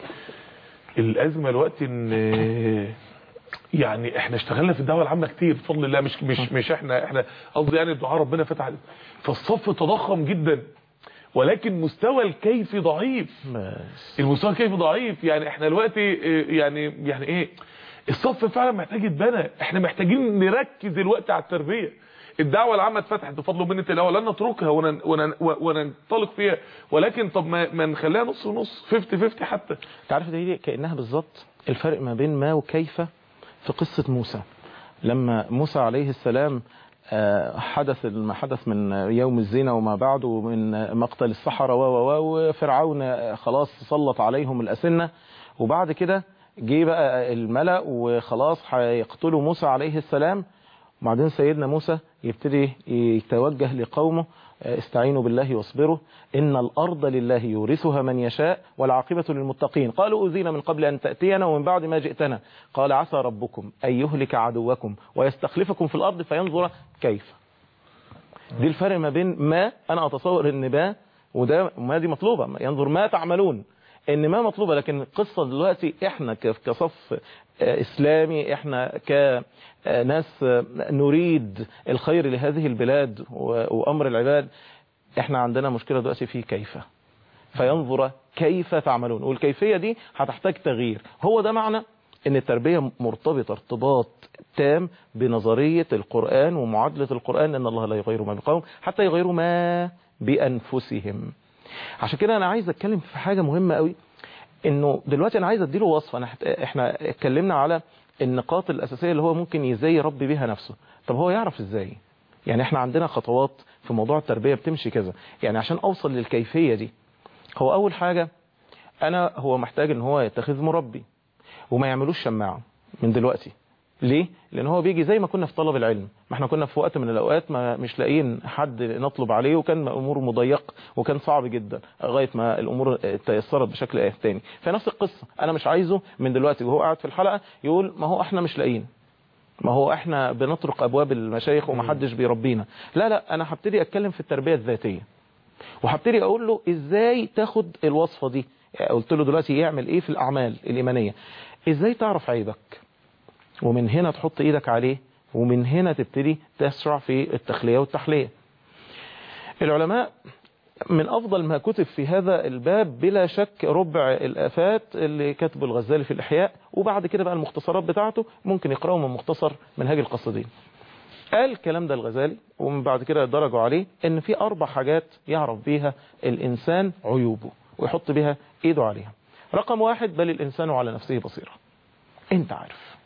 الازمة دلوقتي ان يعني احنا اشتغلنا في الدعوة العامة كتير بفضل الله، مش احنا قصدي يعني الدعاء ربنا فتح علينا، فالصف تضخم جدا، ولكن مستوى الكيف ضعيف. المستوى الكيفي ضعيف. يعني احنا دلوقتي يعني ايه، الصف فعلا محتاج يتبنى. احنا محتاجين نركز الوقت على التربيه. الدعوه العامه اتفتحت بفضل ومنه الله، لن نتركها وننطلق فيها، ولكن طب ما نخليها نص ونص، 50-50 حتى. تعرف دي كانها بالظبط الفرق ما بين ما وكيف في قصه موسى. لما موسى عليه السلام حدث ما حدث من يوم الزينة وما بعده من مقتل السحرة وفرعون خلاص سلط عليهم الأسنة، وبعد كده جه بقى الملأ وخلاص هيقتلوا موسى عليه السلام، وبعدين سيدنا موسى يبتدي يتوجه لقومه استعينوا بالله واصبروا إن الأرض لله يورثها من يشاء والعاقبة للمتقين قالوا أوذينا من قبل أن تأتينا ومن بعد ما جئتنا قال عسى ربكم أن يهلك عدوكم ويستخلفكم في الأرض فينظر كيف. دي الفرق ما بين ما أنا أتصور إن ما وده ما دي مطلوبة ينظر ما تعملون إن ما مطلوبة، لكن القصة دلوقتي إحنا كصف إسلامي إحنا كناس نريد الخير لهذه البلاد وأمر العباد، إحنا عندنا مشكلة دلوقتي في كيف، فينظر كيف تعملون، والكيفية دي هتحتاج تغيير. هو ده معنى إن التربية مرتبطة ارتباط تام بنظرية القرآن ومعادلة القرآن إن الله لا يغير ما بقوم حتى يغيروا ما بأنفسهم. عشان كده أنا عايز أتكلم في حاجة مهمة قوي، إنه دلوقتي أنا عايز أديله وصفة. إحنا اتكلمنا على النقاط الأساسية اللي هو ممكن إزاي يربي بيها نفسه. طب هو يعرف إزاي؟ يعني إحنا عندنا خطوات في موضوع التربية بتمشي كذا. يعني عشان أوصل للكيفية دي، هو أول حاجة هو محتاج إن هو يتخذ مربي وما يعملوش شماعة من دلوقتي. ليه؟ لأن هو بيجي زي ما كنا في طلب العلم، ما احنا كنا في وقت من الأوقات ما مش لاقيين حد نطلب عليه، وكان أمور مضيق وكان صعب جدا لغاية ما الأمور تيسرت بشكل تاني. فنفس القصة أنا مش عايزه من دلوقتي وهو قاعد في الحلقة يقول ما هو احنا مش لاقيين، ما هو احنا بنطرق أبواب المشايخ ومحدش بيربينا. لا أنا هبتدي أتكلم في التربية الذاتية، وهبتدي أقول له إزاي تاخد الوصفة دي. قلت له دلوقتي يعمل إيه في الأعمال الإيمانية، إزاي تعرف عيبك ومن هنا تحط ايدك عليه، ومن هنا تبتدي تسرع في التخلية والتحلية. العلماء من افضل ما كتب في هذا الباب بلا شك ربع الآفات اللي كتبه الغزالي في الإحياء، وبعد كده بقى المختصرات بتاعته ممكن يقرأوا من مختصر منهاج القصدين. قال الكلام ده الغزالي، ومن بعد كده درجوا عليه ان في 4 حاجات يعرف بيها الإنسان عيوبه ويحط بيها ايده عليها. رقم 1 بل الإنسان على نفسه بصيرة. انت عارف،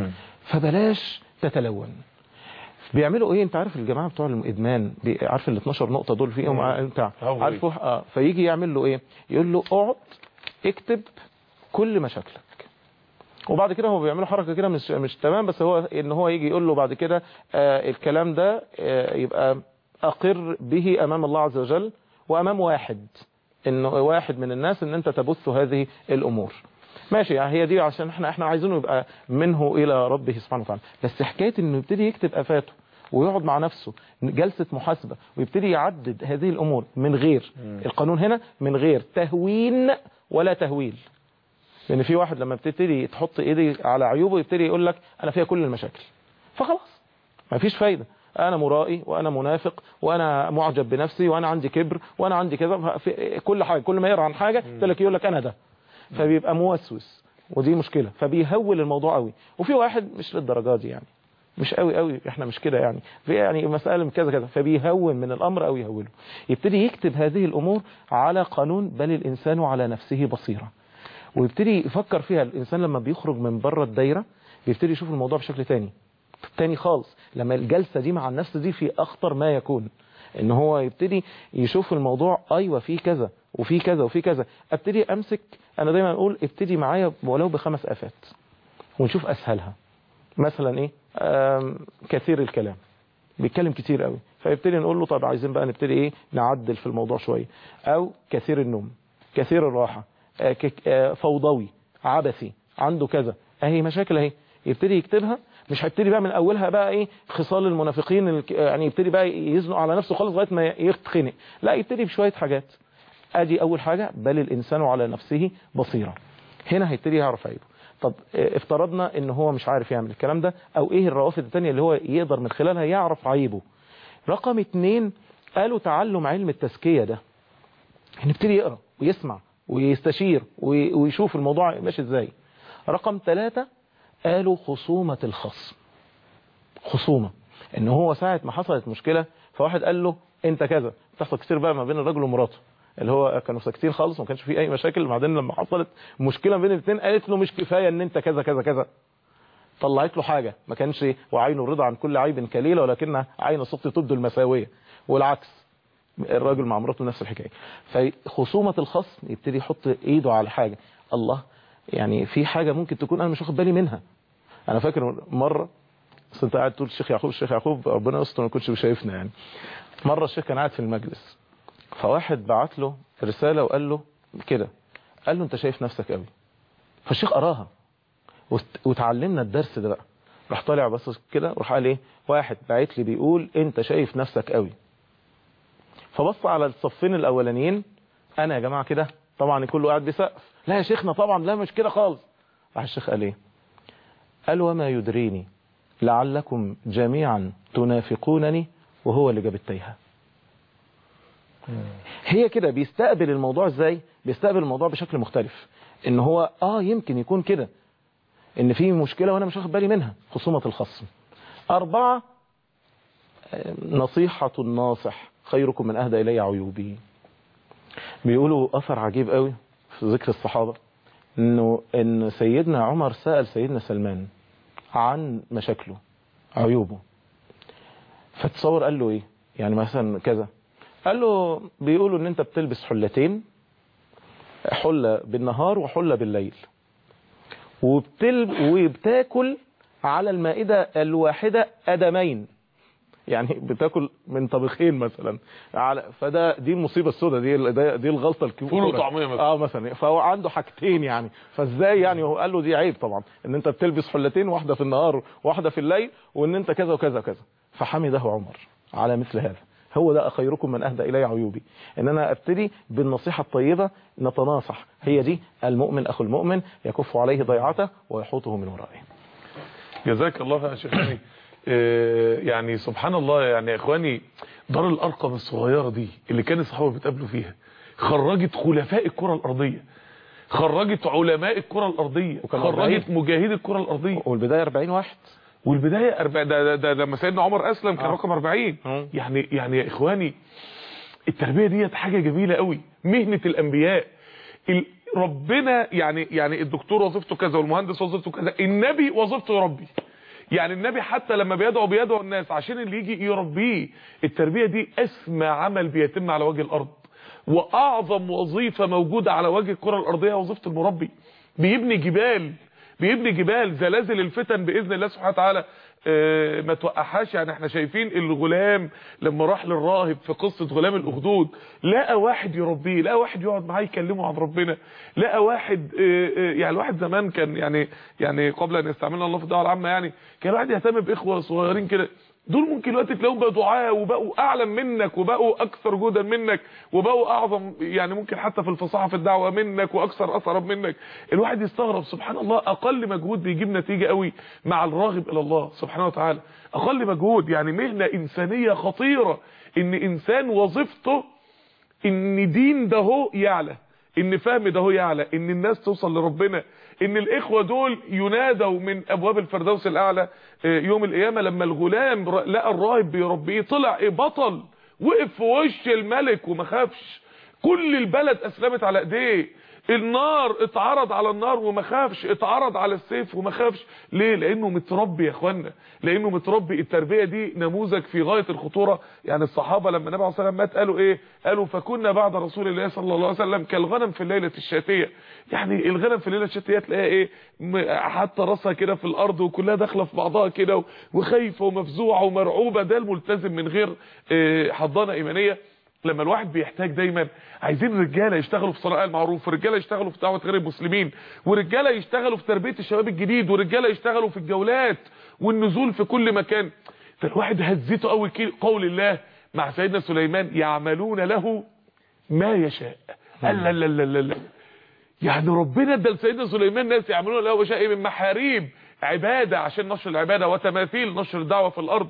فبلاش تتلون. بيعملوا ايه؟ انت عارف الجماعه بتوع الادمان عارف ال 12 نقطه دول فيهم انت عارفه. فيجي يعمل له ايه؟ يقول له اقعد اكتب كل مشاكلك، وبعد كده هو بيعملوا حركه كده مش تمام، بس هو ان هو يجي يقول له بعد كده الكلام ده يبقى اقر به امام الله عز وجل وامام واحد، انه واحد من الناس ان انت تبث هذه الامور. ماشي، يعني هي دي عشان احنا عايزينه يبقى منه الى ربه سبحانه وتعالى. بس حكايه انه يبتدي يكتب افاته ويقعد مع نفسه جلسه محاسبه ويبتدي يعدد هذه الامور من غير القانون هنا، من غير تهوين ولا تهويل. لان في واحد لما بتبتدي تحط ايدي على عيوبه يبتدي يقول لك انا فيها كل المشاكل، فخلاص ما فيش فايده، انا مرائي وانا منافق وانا معجب بنفسي وانا عندي كبر وانا عندي كذا، في كل حاجه كل ما يقرا عن حاجه يقول لك انا ده، فبيبقى موسوس، ودي مشكلة، فبيهول الموضوع قوي. وفي واحد مش للدرجات دي، يعني مش قوي احنا مش كده، يعني في يعني مسألة كذا كذا، فبيهون من الامر او يهوله. يبتدي يكتب هذه الامور على قانون بل الانسان على نفسه بصيرة، ويبتدي يفكر فيها. الانسان لما بيخرج من بره الدايرة بيبتدي يشوف الموضوع بشكل تاني خالص. لما الجلسة دي مع النفس دي في اخطر ما يكون، ان هو يبتدي يشوف الموضوع ايوه في كذا وفي كذا وفي كذا. ابتدي امسك، انا دايما اقول ابتدي معايا ولو ب5 آفات ونشوف اسهلها. مثلا ايه؟ كثير الكلام، بيتكلم كتير قوي، فيبتدي نقول له طب عايزين بقى نبتدي ايه نعدل في الموضوع شويه. او كثير النوم، كثير الراحه، فوضوي، عبثي، عنده كذا، اهي مشاكل اهي. يبتدي يكتبها، مش هيبتدي بقى من اولها بقى ايه خصال المنافقين يعني يبتدي بقى يزنق على نفسه خالص لغايه ما يتخنق، لا يبتدي بشويه حاجات. ادي اول حاجه بل الانسان على نفسه بصيره. هنا هيبتدي يعرف عيبه. طب افترضنا ان هو مش عارف يعمل الكلام ده، او ايه الروافد الثانيه اللي هو يقدر من خلالها يعرف عيبه. رقم 2 قالوا تعلم علم التزكيه ده، هنبتدي يقرا ويسمع ويستشير ويشوف الموضوع ماشي ازاي. رقم 3 قالوا خصومه الخصم. خصومه ان هو ساعه ما حصلت مشكله فواحد قال له انت كذا، بتحصل كتير بقى ما بين الراجل ومراته، اللي هو كانوا ساكتين خالص وما كانش فيه اي مشاكل، بعدين لما حصلت مشكله بين الاثنين قالت له مش كفايه ان انت كذا كذا كذا، طلعت له حاجه ما كانش وعين الرضا عن كل عيب كليله ولكن عين الصدق تبدو المساويه، والعكس الراجل مع مراته نفس الحكايه. فخصومه الخصم يبتدي يحط ايده على حاجه، الله يعني في حاجه ممكن تكون انا مش واخد بالي منها. انا فاكر مره بس انت قاعد تقول الشيخ يعقوب الشيخ يعقوب، ربنا يستر ما كنتش شايفنا يعني. مره الشيخ كان قاعد في المجلس، فواحد بعت له رساله وقال له كده، قال له انت شايف نفسك قوي. فالشيخ قراها وتعلمنا الدرس ده بقى. راح طالع بس كده وراح قال ايه، واحد باعت لي بيقول انت شايف نفسك قوي. فبص على الصفين الاولانيين، انا يا جماعه كده طبعا كله قاعد بيسقف، لا يا شيخنا طبعا لا مش كده خالص. راح الشيخ قال ايه، قال وما يدريني لعلكم جميعا تنافقونني وهو اللي جاب التايهه. هي كده بيستقبل الموضوع ازاي، بيستقبل الموضوع بشكل مختلف، ان هو يمكن يكون كده ان في مشكلة وانا مش واخد بالي منها، خصومة الخصم. 4 نصيحة الناصح خيركم من اهدى الي عيوبي. بيقولوا اثر عجيب قوي في ذكر الصحابة، ان سيدنا عمر سأل سيدنا سلمان عن مشاكله عيوبه، فتصور قال له ايه، يعني مثلا كذا، قال له بيقولوا ان انت بتلبس حلتين، حلة بالنهار وحلة بالليل، وبتاكل على المائدة الواحدة أدمين، يعني بتاكل من طبخين مثلا دي المصيبة السوداء، دي الغلطة الكبيرة، فول وطعمية مثلا مثلا. فهو عنده حاجتين يعني، فازاي يعني، هو قال له دي عيب طبعا ان انت بتلبس حلتين، واحدة في النهار واحدة في الليل، وان انت كذا وكذا وكذا. فحمده عمر على مثل هذا. هو ده خيركم من اهدى الي عيوبي، ان انا ابتدي بالنصيحة الطيبة، نتناصح. هي دي المؤمن اخو المؤمن، يكف عليه ضيعته ويحوطه من ورائه. جزاك الله خير يا شيخ. يعني سبحان الله، يعني يا اخواني دار الارقم الصغيرة دي اللي كان الصحابة بيتقابلوا فيها خرجت خلفاء الكرة الارضية، خرجت علماء الكرة الارضية، خرجت مجاهدي الكرة الارضية. والبداية 40 واحد، والبداية 40. ده لما سيدنا عمر اسلم كان رقم 40. يعني يا اخواني التربية دي حاجة جميلة قوي، مهنة الانبياء. ربنا يعني الدكتور وظيفته كذا، والمهندس وظيفته كذا، النبي وظيفته يربي. يعني النبي حتى لما بيدعو الناس عشان اللي يجي يربيه. التربية دي اسمى عمل بيتم على وجه الارض، واعظم وظيفة موجودة على وجه الكرة الارضية وظيفة المربي. بيبني جبال زلازل الفتن باذن الله سبحانه وتعالى ما توقعهاش. يعني احنا شايفين الغلام لما راح للراهب في قصة غلام الاخدود، لقى واحد يربيه، لقى واحد يقعد معاه يكلمه عن ربنا، لقى واحد يعني الواحد زمان كان يعني قبل ان يستعملنا الله في الدعوه العامه، يعني كان واحد يهتم باخوه صغيرين كده، دول ممكن دلوقتي تلاقيهم بقوا دعاة وبقوا اعلم منك وبقوا اكثر جهدا منك وبقوا اعظم، يعني ممكن حتى في الفصاحه في الدعوه منك واكثر اثرا منك. الواحد يستغرب سبحان الله، اقل مجهود بيجيب نتيجه قوي مع الراغب الى الله سبحانه وتعالى. اقل مجهود، يعني مهنه انسانيه خطيره، ان انسان وظيفته ان دين ده هو يعلى، ان فهم ده هو يعلى، ان الناس توصل لربنا، ان الاخوة دول ينادوا من ابواب الفردوس الاعلى يوم القيامة. لما الغلام لقى الراهب بيربيه طلع بطل، وقف في وش الملك وما خافش، كل البلد اسلمت على ايديه. النار اتعرض على النار وما خافش، اتعرض على السيف وما خافش. ليه؟ لانه متربي يا اخوانا، لانه متربي. التربيه دي نموذج في غايه الخطوره. يعني الصحابه لما النبي عليه الصلاه والسلام مات قالوا ايه؟ قالوا فكنا بعد رسول الله صلى الله عليه وسلم كالغنم في الليله الشاتيه. يعني الغنم في الليله الشاتيه تلاقيها ايه؟ حتى راسها كده في الارض وكلها داخله في بعضها كده وخايفه ومفزوعه ومرعوبه. ده الملتزم من غير حضانه ايمانيه. لما الواحد بيحتاج دايما، عايزين رجاله يشتغلوا في صناعه المعروف، ورجاله يشتغلوا في دعوه غير المسلمين، ورجاله يشتغلوا في تربيه الشباب الجديد، ورجاله يشتغلوا في الجولات والنزول في كل مكان. فالواحد هزته قوي قول الله مع سيدنا سليمان يعملون له ما يشاء. لا لا لا لا، يعني ربنا ادى لسيدنا سليمان ناس يعملون له ما يشاء من محاريب عباده عشان نشر العباده، وتماثيل نشر الدعوه في الارض،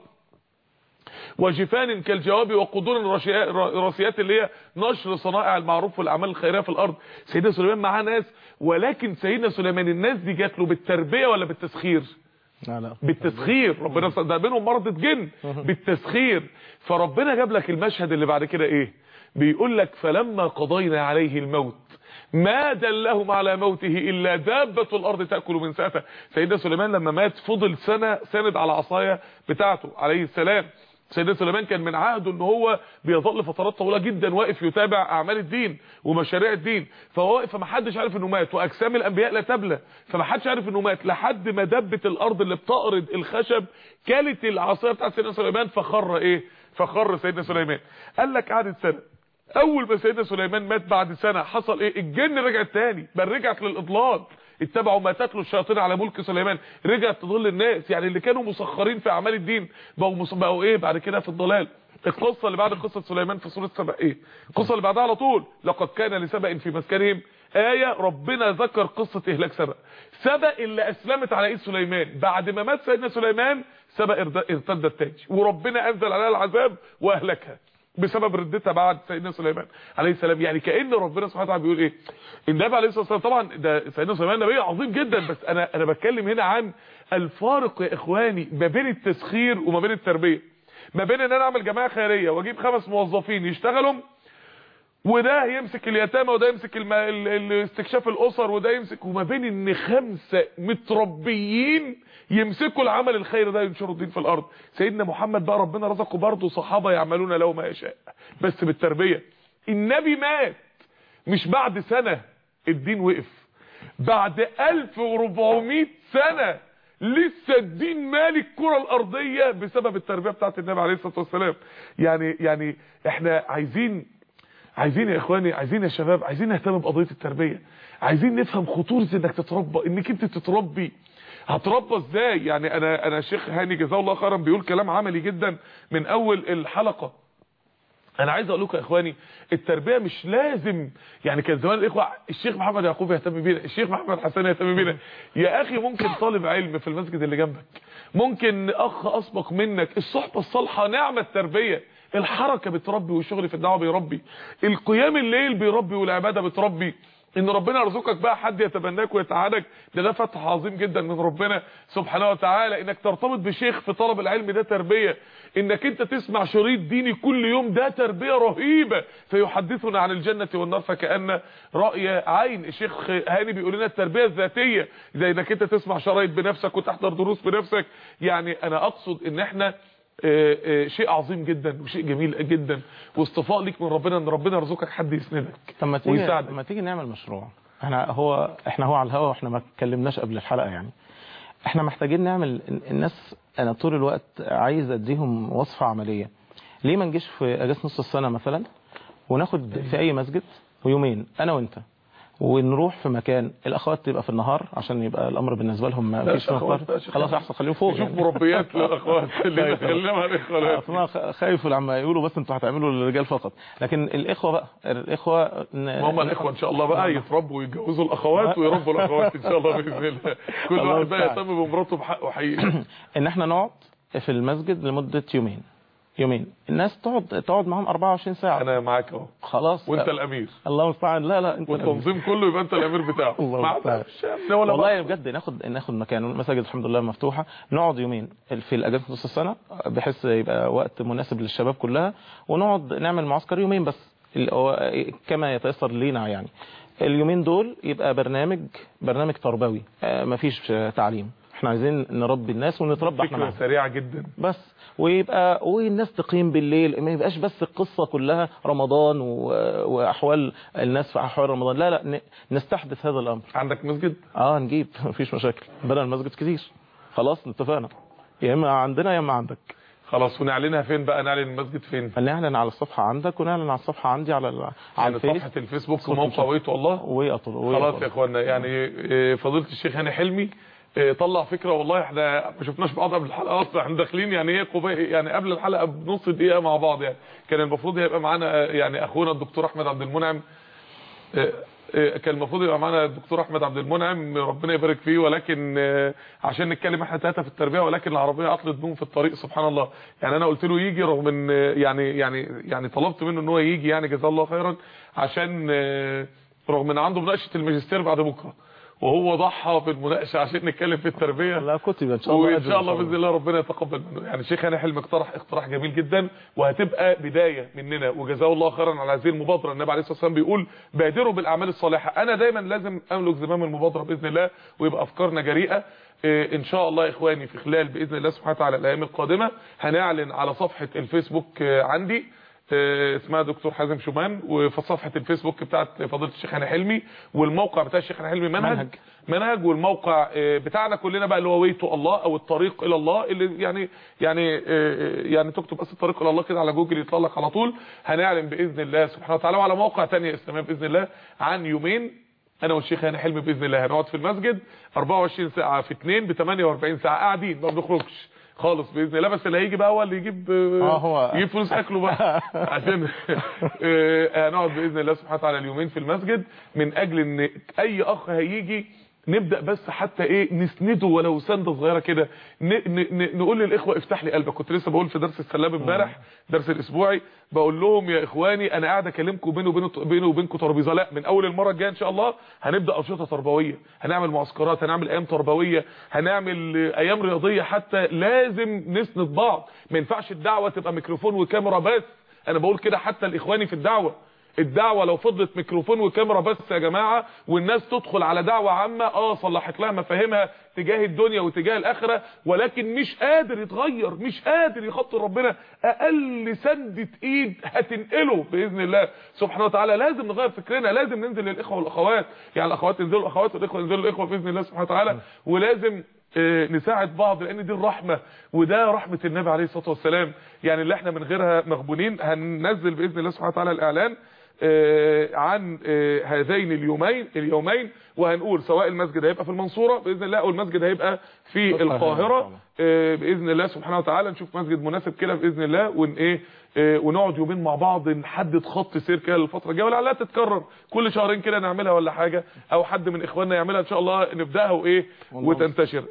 وجفان كالجواب، وقدور راسيات اللي هي نشر صنائع المعروف والاعمال الخيريه في الارض. سيدنا سليمان معاه ناس، ولكن سيدنا سليمان الناس دي جات له بالتربيه ولا بالتسخير؟ لا بالتسخير. ربنا ده بينهم مرض جن بالتسخير. فربنا جاب لك المشهد اللي بعد كده ايه؟ بيقول لك فلما قضينا عليه الموت ما دلهم على موته الا دابه الارض تاكل من ساته. سيدنا سليمان لما مات فضل سنه ساند على عصايه بتاعته عليه السلام. سيدنا سليمان كان من عهده ان هو بيظل فترات طويله جدا واقف يتابع اعمال الدين ومشاريع الدين، فهو واقف فما حدش عارف انه مات، واجسام الانبياء لا تبلى، فما حدش عارف انه مات لحد ما دبه الارض اللي بتقرض الخشب كلت العصايه بتاعت سيدنا سليمان، فخر سيدنا سليمان. قال لك قعدت سنه. اول ما سيدنا سليمان مات بعد سنه حصل ايه؟ الجن رجعت تاني، بل رجعت للاضلال، اتبعوا ما تتلو الشياطين على ملك سليمان، رجعت تضل الناس. يعني اللي كانوا مسخرين في اعمال الدين بقوا ايه بعد كده؟ في الضلال. القصه اللي بعد قصه سليمان في سوره سبأ ايه؟ القصه اللي بعدها على طول، لقد كان لسبأ في مسكنهم آية. ربنا ذكر قصه اهلاك سبأ اللي اسلمت على ايد سليمان. بعد ما مات سيدنا سليمان سبأ ارتدت تاني، وربنا انزل عليها العذاب واهلكها بسبب ردتها بعد سيدنا سليمان عليه السلام. يعني كأن ربنا سبحانه وتعالى بيقول ايه؟ النبي عليه الصلاه والسلام طبعا ده سيدنا سليمان نبي عظيم جدا، بس انا بتكلم هنا عن الفارق يا اخواني ما بين التسخير وما بين التربيه، ما بين ان انا اعمل جماعه خيريه واجيب 5 موظفين يشتغلوا، وده يمسك اليتامى وده يمسك استكشاف الاسر وده يمسك، وما بين ان 5 متربيين يمسكوا العمل الخير ده ينشروا الدين في الارض. سيدنا محمد بقى ربنا رزقه برضه صحابه يعملون له ما يشاء بس بالتربيه. النبي مات مش بعد سنه الدين وقف، بعد 1400 سنه لسه الدين مالك الكره الارضيه بسبب التربيه بتاعت النبي عليه الصلاه والسلام. يعني احنا عايزين يا اخواني، عايزين يا شباب، عايزين نهتم بقضيه التربيه، عايزين نفهم خطوره انك تتربى، انك انت تتربي. هتربى ازاي؟ يعني انا الشيخ هاني جزاه الله خيرا بيقول كلام عملي جدا من اول الحلقه. انا عايز اقول لكم يا اخواني التربيه مش لازم، يعني كان زمان الاخوه الشيخ محمد يعقوب يهتم بينا، الشيخ محمد حسن يهتم بينا. يا اخي ممكن طالب علم في المسجد اللي جنبك، ممكن اخ اسبق منك، الصحبه الصالحه نعمه التربيه، الحركه بتربي والشغل في الدعوه بيربي، القيام الليل بيربي والعباده بتربي، ان ربنا يرزقك بقى حد يتبناك ويتعادك ده فتح عظيم جدا من ربنا سبحانه وتعالى. انك ترتبط بشيخ في طلب العلم ده تربيه، انك انت تسمع شريط ديني كل يوم ده تربيه رهيبه، فيحدثنا عن الجنه والنار فكأن رأي عين. الشيخ هاني بيقول لنا التربيه الذاتيه زي انك انت تسمع شرايط بنفسك وتحضر دروس بنفسك. يعني انا اقصد ان احنا شيء عظيم جدا وشيء جميل جدا واصطفاء ليك من ربنا ان ربنا يرزقك حد يسندك ويساعدك. ما تيجي نعمل مشروع. احنا هو على الهوا واحنا ما اتكلمناش قبل الحلقه. يعني احنا محتاجين نعمل الناس، انا طول الوقت عايز اديهم وصفه عمليه. ليه ما نجيش في اجازه نص السنه مثلا وناخد في اي مسجد ويومين انا وانت ونروح في مكان الاخوات تبقى في النهار عشان يبقى الامر بالنسبه لهم ما فيش خلاص احسن خليهم فوق شوف مربيات للاخوات اللي خلينا مع الاخوات. اصلا خايف لما يقولوا بس انتوا هتعملوا للرجال فقط، لكن الاخوه بقى هم الاخوه ان شاء الله بقى يتربوا ويتجوزوا الاخوات ويربوا الاخوات ان شاء الله باذن الله. كل واحد بقى يهتم بمراته بحقه حقيقي. ان احنا نقعد في المسجد لمده يومين الناس تقعد معاهم 24 ساعه. انا معاك اهو خلاص وانت الامير. الله المستعان. لا انت والتنظيم كله يبقى انت الامير بتاعه. والله بجد ناخد مكان. المساجد الحمد لله مفتوحه، نقعد يومين في الاجازه نص السنه بحيث يبقى وقت مناسب للشباب كلها، ونقعد نعمل معسكر يومين بس كما يتيسر لينا. يعني اليومين دول يبقى برنامج تربوي، مفيش تعليم. احنا عايزين نربي الناس ونتربى احنا معاهم. فكرة سريعة جدا بس والناس تقيم بالليل، ما يبقاش بس القصة كلها رمضان واحوال الناس في احوال رمضان. لا نستحدث هذا الامر. عندك مسجد؟ نجيب مفيش مشاكل، بدل المسجد كتير. خلاص اتفقنا، يا اما عندنا يا اما عندك. خلاص. ونعلنها فين بقى؟ نعلن المسجد فين؟ نعلن على الصفحه عندك ونعلن على الصفحه عندي على صفحه الفيسبوك وموقع ويت والله. خلاص يا اخوانا. يعني فضيله الشيخ هاني حلمي طلع فكره والله احنا ما شفناش بعض قبل الحلقه اصلا. احنا داخلين يعني يعني قبل الحلقه بنص دقيقه مع بعض. يعني كان المفروض هيبقى معانا يعني اخونا الدكتور احمد عبد المنعم، كان المفروض يبقى معانا الدكتور احمد عبد المنعم ربنا يبارك فيه، ولكن عشان نتكلم احنا 3 في التربيه، ولكن العربيه عطلت بهم في الطريق سبحان الله. يعني انا قلت له يجي رغم ان يعني طلبت منه ان هو يجي يعني جزاه الله خيرا، عشان رغم ان عنده مناقشه الماجستير بعد بكره وهو ضحى في المناقشه عشان نتكلم في التربيه. لا كتب ان شاء الله، وان شاء الله باذن الله ربنا يتقبل منه. يعني الشيخ هاني حلمي اقتراح جميل جدا، وهتبقى بدايه مننا، وجزاه الله خيرا على هذه المبادره. النبي عليه الصلاه والسلام بيقول بادروا بالاعمال الصالحه. انا دايما لازم املك زمام المبادره باذن الله، ويبقى افكارنا جريئه. ان شاء الله يا اخواني في خلال باذن الله سبحانه وتعالى الايام القادمه هنعلن على صفحه الفيسبوك عندي اسمها دكتور حازم شومان، وفي صفحه الفيسبوك بتاعت فضيله الشيخ هاني حلمي، والموقع بتاع الشيخ هاني حلمي منهج، والموقع بتاعنا كلنا بقى اللي هو ويتو الله او الطريق الى الله، اللي يعني تكتب بس الطريق الى الله كده على جوجل يطلع لك على طول. هنعلن باذن الله سبحانه وتعالى، وعلى موقع ثانيه اسلاميه باذن الله عن يومين انا والشيخ هاني حلمي باذن الله هنقعد في المسجد 24 ساعه في 2 ب 48 ساعه قاعدين ما بنخرجش خالص باذن الله. بس اللي هيجي بقى هو اللي يجيب فلوس اكله بقى عشان هنقعد باذن الله سبحانه وتعالى اليومين في المسجد، من اجل ان اي اخ هيجي نبدا بس حتى ايه نسنده ولو سنده صغيره كده، نقول للاخوه افتح لي قلبك. كنت لسه بقول في درس السلام امبارح، درس الاسبوعي، بقول لهم يا اخواني انا قاعد اكلمكم بيني وبينكم ترابيزه، لا من اول المره الجايه ان شاء الله هنبدا انشطه تربويه، هنعمل معسكرات، هنعمل ايام تربويه، هنعمل ايام رياضيه، حتى لازم نسند بعض. ما ينفعش الدعوه تبقى ميكروفون وكاميرا بس. انا بقول كده حتى لاخواني في الدعوه لو فضلت ميكروفون وكاميرا بس يا جماعه، والناس تدخل على دعوه عامه صلحت لها مفاهيمها تجاه الدنيا وتجاه الاخره، ولكن مش قادر يتغير، مش قادر يخاطر ربنا، اقل سندة ايد هتنقله باذن الله سبحانه وتعالى. لازم نغير فكرنا، لازم ننزل للاخوه والاخوات، يعني الاخوات ينزلوا الاخوات والاخوه ينزلوا الاخوه باذن الله سبحانه وتعالى، ولازم نساعد بعض، لان دي الرحمه، وده رحمه النبي عليه الصلاه والسلام، يعني اللي احنا من غيرها مغبونين. هننزل باذن الله سبحانه وتعالى الاعلان عن هذين اليومين، وهنقول سواء المسجد هيبقى في المنصورة بإذن الله او المسجد هيبقى في القاهرة بإذن الله سبحانه وتعالى. نشوف مسجد مناسب كده بإذن الله، ونقعد يومين مع بعض، نحدد خط سير كده للفترة الجاية، ولعلها تتكرر كل شهرين كده نعملها ولا حاجة، او حد من اخواننا يعملها ان شاء الله، نبداها وتنتشر.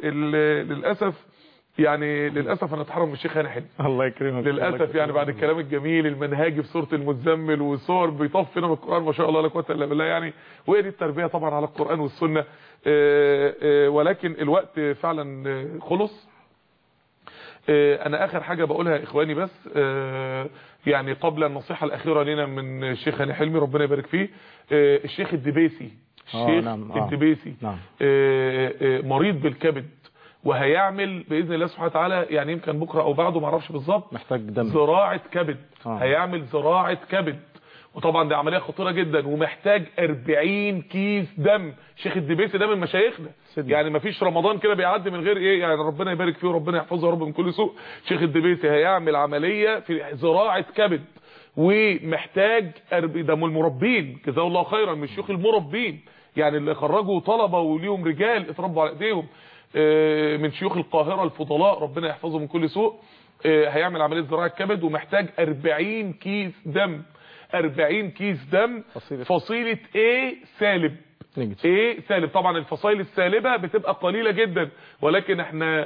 للاسف انا اتحرم من الشيخ هاني حلمي، الله يكرمك للاسف، يعني بعد الكلام الجميل المنهاجي في سوره المزمل والصور بيطفنا من القران ما شاء الله لا قوه الا بالله، يعني وهي دي التربيه طبعا على القران والسنه. ولكن الوقت فعلا خلص. انا اخر حاجه بقولها يا اخواني بس، يعني قبل النصيحه الاخيره لنا من الشيخ هاني حلمي ربنا يبارك فيه، الشيخ الدبيسي، الدبيسي مريض بالكبد، وهيعمل باذن الله سبحانه وتعالى، يعني يمكن بكره او بعده ما اعرفش بالظبط، محتاج دم، زراعه كبد. هيعمل زراعه كبد، وطبعا دي عمليه خطيره جدا، ومحتاج 40 كيس دم. شيخ الدبيسي ده من مشايخنا، يعني ما فيش رمضان كده بيعدي من غير يعني ربنا يبارك فيه وربنا يحفظه يا رب من كل سوء. شيخ الدبيسي هيعمل عمليه في زراعه كبد، ومحتاج ده من المربين جزاه الله خيرا، من الشيوخ المربين، يعني اللي خرجوا طلبه وليهم رجال اتربوا على ايديهم، من شيوخ القاهرة الفضلاء ربنا يحفظه من كل سوء. هيعمل عملية زراعة كبد، ومحتاج 40 كيس دم، 40 كيس دم فصيلة A سالب. A سالب، طبعا الفصائل السالبة بتبقى قليلة جدا، ولكن احنا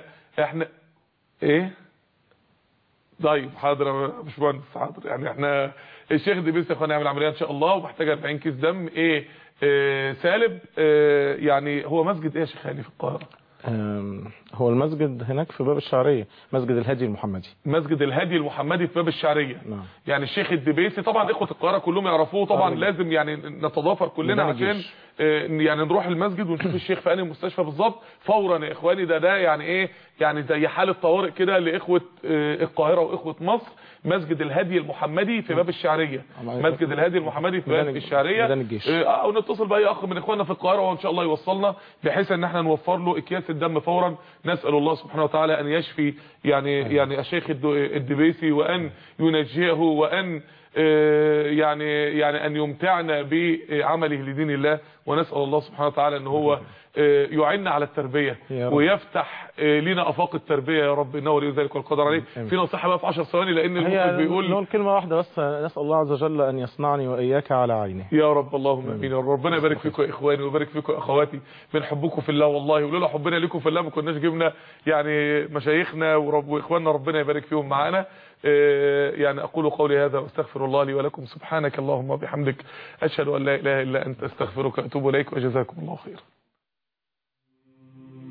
طيب حاضر يا باشمهندس، حاضر، يعني احنا الشيخ دبيسي يا اخوان يعمل عملية ان شاء الله، ومحتاج 40 كيس دم A سالب. يعني هو مسجد ايه يا شيخ هاني في القاهرة؟ هو المسجد هناك في باب الشعرية، مسجد الهادي المحمدي، مسجد الهادي المحمدي في باب الشعرية. يعني الشيخ الدبيسي طبعا اخوة القاهرة كلهم يعرفوه طبعا، لازم يعني نتضافر كلنا عشان يعني نروح المسجد ونشوف الشيخ في انهي مستشفى بالظبط فورا يا اخواني. ده يعني ايه، يعني زي حالة طوارئ كده لاخوة القاهرة واخوة مصر. مسجد الهادي المحمدي في باب الشعرية، مسجد الهادي المحمدي في باب الشعرية. او نتصل باي اخ من اخواننا في القاهرة وان شاء الله يوصلنا، بحيث ان احنا نوفر له اكياس الدم فورا. نسأل الله سبحانه وتعالى ان يشفي يعني الشيخ الدبيسي، وان ينجيه، وان يعني ان يمتعنا بعمله لدين الله. ونسأل الله سبحانه وتعالى ان هو يعيننا على التربية، ويفتح لنا افاق التربية يا رب، انه ولي ذلك والقدر عليه. في نصيحة بقى في 10 ثواني، لان المخرج بيقول نقول كلمة واحدة بس، نسأل الله عز وجل ان يصنعني واياك على عينه يا رب. اللهم امين يا رب. ربنا يبارك فيكم يا اخواني، ويبارك فيكم يا اخواتي، بنحبكم في الله والله، ولولا حبنا لكم في الله ما كناش جبنا يعني مشايخنا واخواننا، ربنا يبارك فيهم معانا. يعني اقول قولي هذا واستغفر الله لي ولكم. سبحانك اللهم وبحمدك، اشهد ان لا اله الا انت، استغفرك واتوب اليك، وجزاكم الله خيرا.